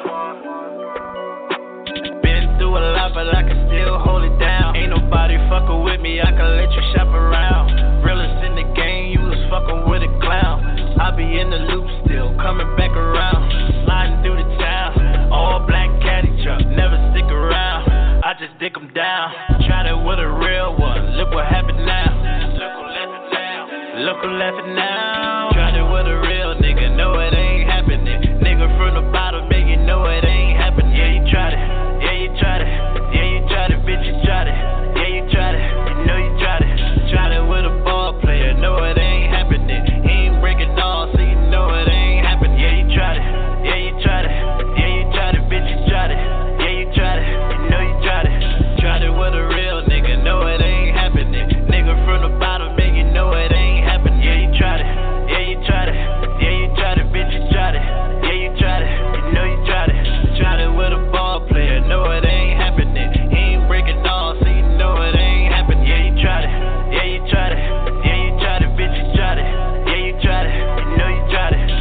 Been through a lot, but I can still hold it down. Ain't nobody fucking with me, I can let you shop around. Realest in the game, you was fucking with a clown. I be in the loop still, coming back around. Sliding through the town, all black caddy truck, never stick around. I just dick them down. Tried it with a real one, look what happened now. Look who left it now. Look who left it now. Tried it with a real nigga, no it ain't happening. Nigga from the bottom, make you know it ain't happening. Yeah, you tried it. Yeah, you tried it. Yeah, you tried it, bitch, you tried it. Yeah, you tried it. You know you tried it. Tried it with a ball player, no it ain't happening. He ain't breaking all, so you know it ain't happening. Yeah, you tried it. Yeah, you tried it. Yeah, you tried it, bitch, you tried it. Yeah, you tried it. You know you tried it. Tried it with a real nigga, no it ain't happening. Nigga from the bottom, make you know it ain't happening. Yeah, you tried it. Yeah, you tried it. Yeah, you tried it, bitch, you tried it. Yeah, you tried it. You know you tried it. Tried it with a ball player, no it ain't happening. He ain't breaking all, so you know it ain't happening. Yeah, you tried it. Yeah, you tried it. Yeah, you tried it, bitch, you tried it. Yeah, you tried it. You know you tried it.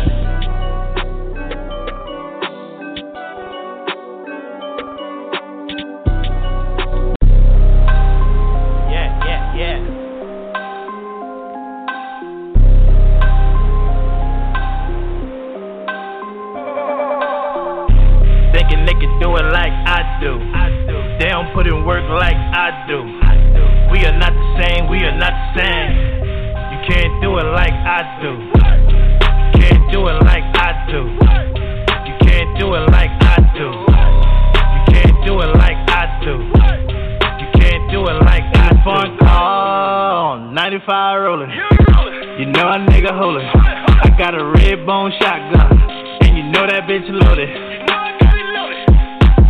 Yeah, yeah, yeah. Thinking they can do it like I do. They don't put in work like I do. We are not the same, we are not the same. You can't do it like I do. You can't do it like I do. You can't do it like I do. You can't do it like I do. You can't do it like I do. Phone call, ninety-five rolling. You know a nigga holding. I got a red bone shotgun, and you know that bitch loaded.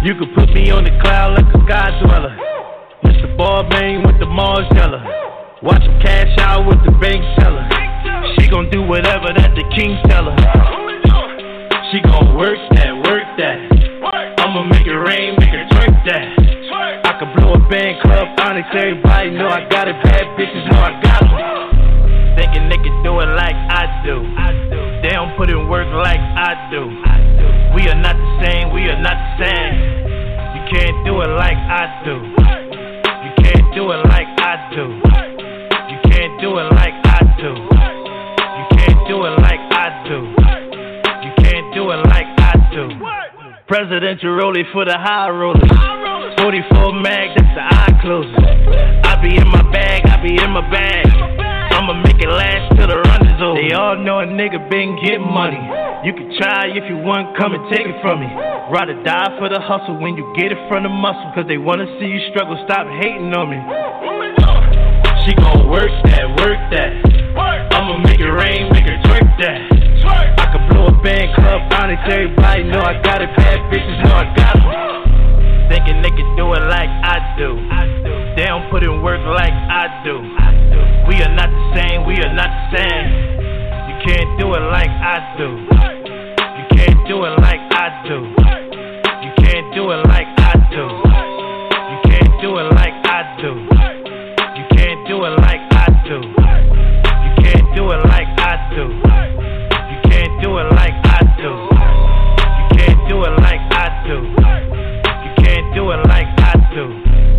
You could put me on the cloud like a sky dweller. Mister Balmain with the Mars Yeller. Watch him cash out with the bank teller. She gon' do whatever that the king tell her. She gon' work that, work that. I'ma make it rain, make her twerk that. I could blow a band club, Onyx, everybody know I got it. Bad bitches know I got them. Thinking they can do it like I do. They don't put in work like I do. We are not the same, we are not the same. You can't do it like I do. You can't do it like I do. You can't do it like I do. You can't do it like I do. You can't do it like I do. Presidential rollie for the high rollers. forty-four mag, that's the eye closer. I be in my bag, I be in my bag. I'ma make it last till the run is over. They all know a nigga been getting money. You can try if you want, come and take it from me. Rather die for the hustle when you get it from the muscle. Cause they wanna see you struggle, stop hating on me. She gon' work that, work that. I'ma make it rain, make her twerk that. I could blow a band club, Onyx, everybody know I got it. Bad bitches know I got them. Thinking they can do it like I do. They don't put in work like I do. We are not the same, we are not the same. You can't do it like I do. You can't do it like I do. You can't do it like I do. You can't do it like I do. You can't do it like I do. You can't do it like I do. You can't do it like I do. You can't do it like I do. You can't do it like I do.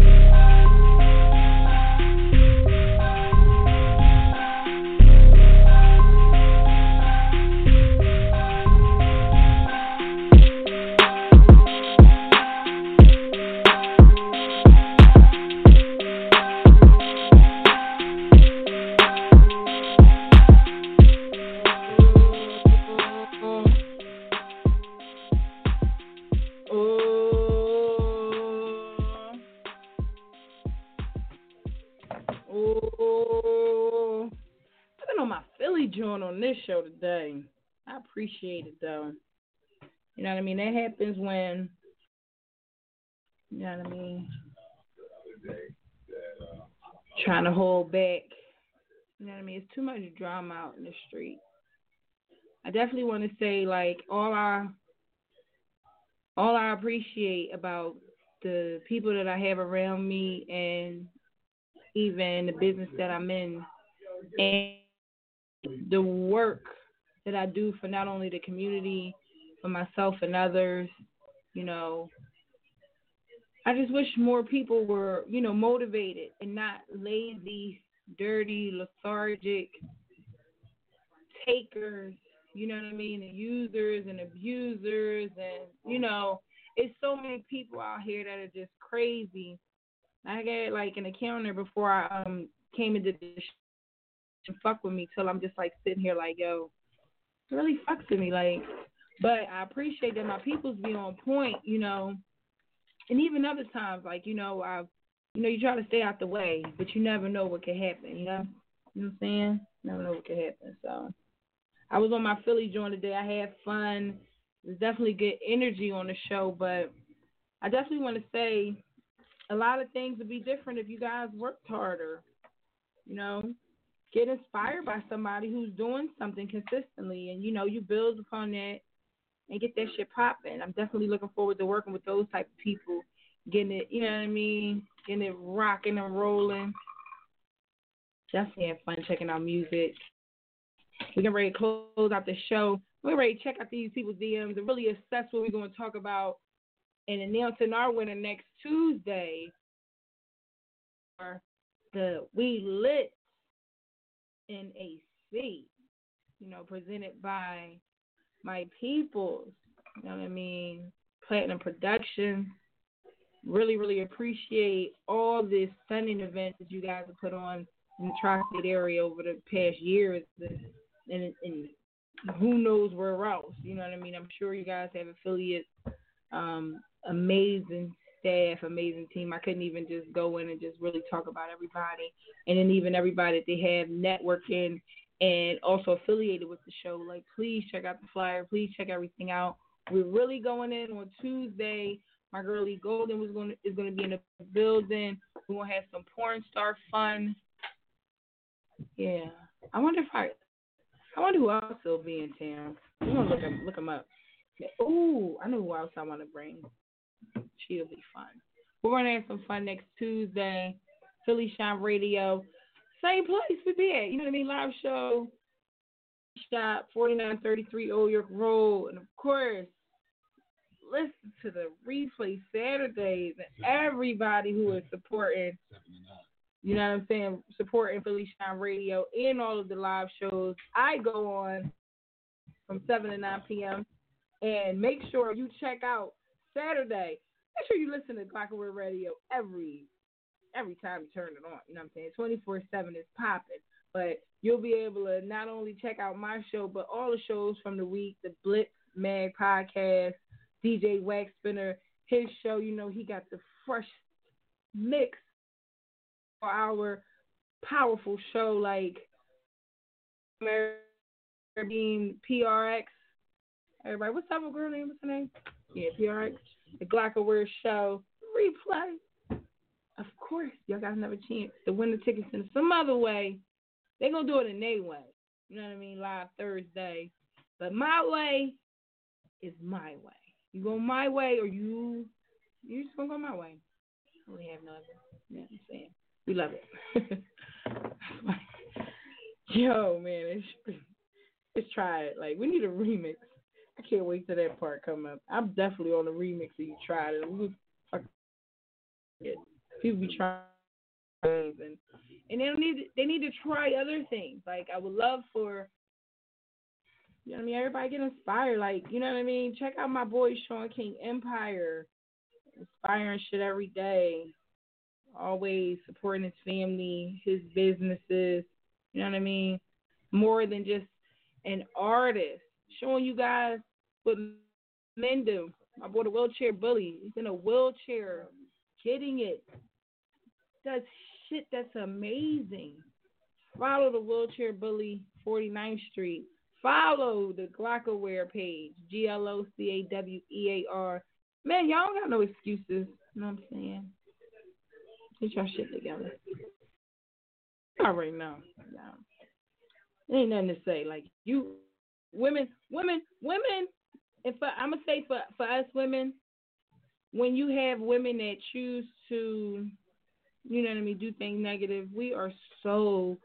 Join on this show today. I appreciate it though. You know what I mean? That happens when, you know what I mean, trying to hold back. You know what I mean? It's too much drama out in the street. I definitely want to say, like, all I, all I appreciate about the people that I have around me and even the business that I'm in and the work that I do for not only the community, for myself and others, you know, I just wish more people were, you know, motivated and not lazy, dirty, lethargic takers, you know what I mean, and users and abusers and, you know, it's so many people out here that are just crazy. I got like an encounter before I um came into this and fuck with me till I'm just like sitting here like, yo, it really fucks with me, like, but I appreciate that my peoples be on point, you know, and even other times, like, you know, I, you know, you try to stay out the way, but you never know what could happen, you know, you know what I'm saying? Never know what could happen. So I was on my Philly joint today. I had fun. There's definitely good energy on the show, but I definitely want to say a lot of things would be different if you guys worked harder, you know. Get inspired by somebody who's doing something consistently, and, you know, you build upon that and get that shit popping. I'm definitely looking forward to working with those type of people, getting it, you know what I mean, getting it rocking and rolling. Definitely have fun checking out music. We're getting ready to close out the show. We're ready to check out these people's D Ms and really assess what we're going to talk about and announcing our winner next Tuesday for the We Lit N A C, you know, presented by my peoples, you know what I mean, Platinum Productions. Really, really appreciate all the stunning events that you guys have put on in the tri-state area over the past years, and, and who knows where else, you know what I mean. I'm sure you guys have affiliates, um, amazing staff, amazing team. I couldn't even just go in and just really talk about everybody, and then even everybody that they have networking and also affiliated with the show. Like, please check out the flyer. Please check everything out. We're really going in on Tuesday My girl Lee Golden was going to, is going to be in the building. We're going to have some porn star fun. Yeah. I wonder if I, I wonder who else will be in town. We're going to look them, look them up. Ooh, I know who else I want to bring. She'll be fun. We're going to have some fun next Tuesday. Philly Shine Radio. Same place we be at. You know what I mean? Live show. Shop, forty-nine thirty-three Old York Road. And, of course, listen to the replay Saturdays and everybody who is supporting, you know what I'm saying, supporting Philly Shine Radio and all of the live shows. I go on from seven to nine p.m. And make sure you check out Saturday. Make sure you listen to Glockaware Radio every every time you turn it on. You know what I'm saying? twenty-four seven is popping. But you'll be able to not only check out my show, but all the shows from the week, the Blitz Mag podcast, D J Wax Spinner, his show. You know, he got the fresh mix for our powerful show like Beam P R X. Everybody, what's up with girl name? What's her name? Yeah, P R X. The Glockaware show replay. Of course, y'all got another chance to win the tickets in some other way. They're going to do it in their way. You know what I mean? Live Thursday. But my way is my way. You go my way or you you just going to go my way. I really have no other. You know what I'm saying? We love it. Yo, man. It's, let's try it. Like, we need a remix. I can't wait till that part come up. I'm definitely on the remix of You Tried It. We fucking it. People be trying and and they don't need they need to try other things. Like I would love for you know what I mean, everybody get inspired. Like, you know what I mean? Check out my boy Sean King Empire. Inspiring shit every day. Always supporting his family, his businesses, you know what I mean? More than just an artist. Showing you guys what men do. My boy, the wheelchair bully, he's in a wheelchair, getting it. Does shit that's amazing. Follow the wheelchair bully, forty-ninth Street. Follow the Glockaware page, G L O C A W E A R. Man, y'all don't got no excuses. You know what I'm saying? Get your shit together. I already know. No. Ain't nothing to say. Like, you... Women, women, women, and for, I'm going to say for, for us women, when you have women that choose to, you know what I mean, do things negative, we are so,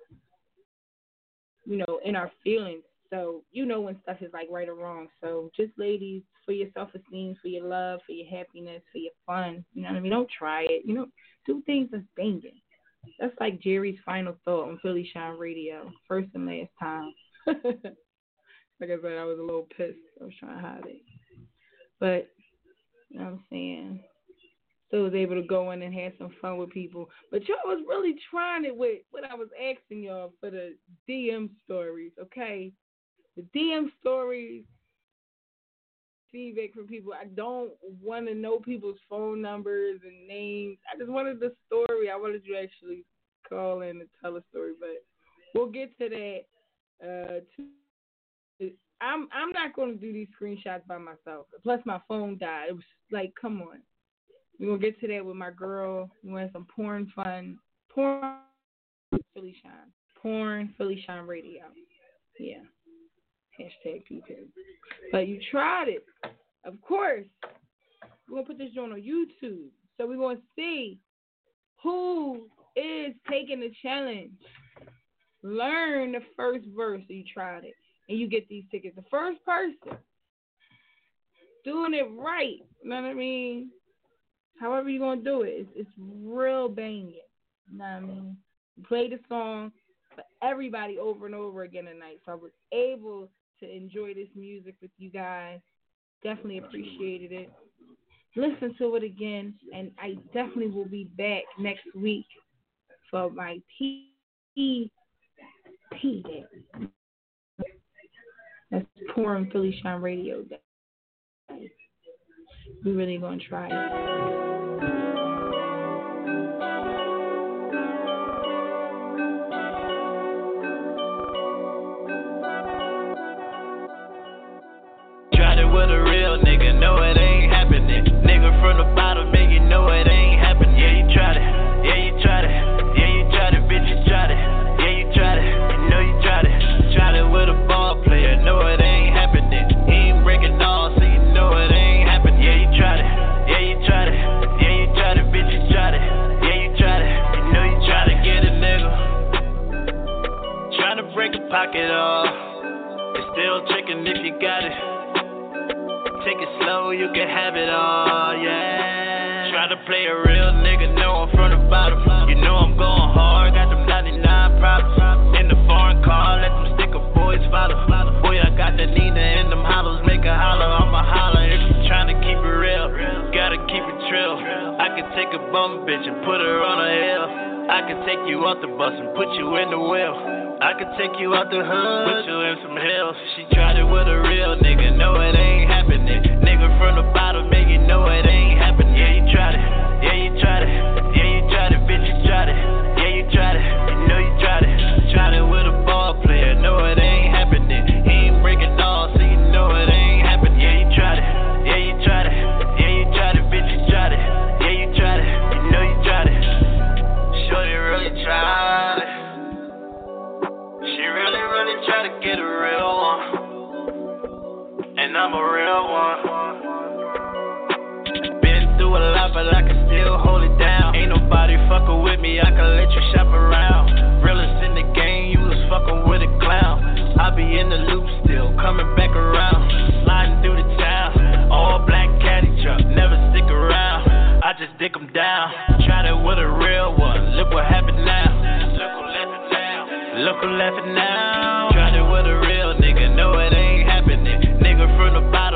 you know, in our feelings. So, you know when stuff is like right or wrong. So, just ladies, for your self-esteem, for your love, for your happiness, for your fun, you know what I mean, don't try it. You know, do things that's banging. That's like Jerry's final thought on Philly Shine Radio, first and last time. Like I said, I was a little pissed. I was trying to hide it. But, you know what I'm saying? Still was able to go in and have some fun with people. But y'all was really trying it with what I was asking y'all for the D M stories, okay? The D M stories, feedback from people. I don't want to know people's phone numbers and names. I just wanted the story. I wanted you to actually call in and tell a story. But we'll get to that uh, too. I'm I'm not going to do these screenshots by myself. Plus, my phone died. It was like, come on. We're going to get to that with my girl. We want some porn fun. Porn Philly Shine. Porn Philly Shine Radio. Yeah. Hashtag P P. But you tried it. Of course. We're going to put this joint on YouTube. So we're going to see who is taking the challenge. Learn the first verse so you tried it. And you get these tickets. The first person doing it right, you know what I mean? However you're going to do it, it's, it's real banging. You know what I mean? Play the song for everybody over and over again tonight. So I was able to enjoy this music with you guys. Definitely appreciated it. Listen to it again, and I definitely will be back next week for my P P Day. That's Porn Philly Shine Radio Day. We're really going to try it. Tried it with a real nigga, no it ain't happening. Nigga from the bottom. you can have it all, yeah. Try to play a real nigga, know I'm from the bottom. You know I'm going hard, got them ninety-nine problems. In the foreign car, let them sticker boys follow. Boy, I got the Nina in them hollows, make a holler, I'ma holler. If you tryna keep it real, gotta keep it trill. I can take a bum bitch and put her on a hill. I can take you off the bus and put you in the wheel. I can take you out the hood, put you in some hills. She tried it with a real nigga, no it ain't happening. Nigga from the bottom, make you know it ain't happening. Yeah, you tried it, yeah you tried it, yeah you tried it, bitch you tried it, yeah you tried it, you know you tried it. Tried it with a ball player, no it ain't happening. He ain't breaking all, so you know it ain't happening. Yeah you tried it, yeah you tried it, yeah you tried it, bitch you tried it, yeah you tried it, you know you tried it. Shorty really tried it. She really, really try to get a real one, and I'm a real one. Been through a lot, but I can still hold it down. Ain't nobody fucking with me, I can let you shop around. Realest in the game, you was fucking with a clown. I be in the loop still, coming back around. Sliding through the town, all black caddy truck, never stick around. I just dick them down, tried it with a real one, look what happened now. Look who left it now. Look who left it now. Tried it with a real nigga, no it ain't happening. Nigga from the bottom.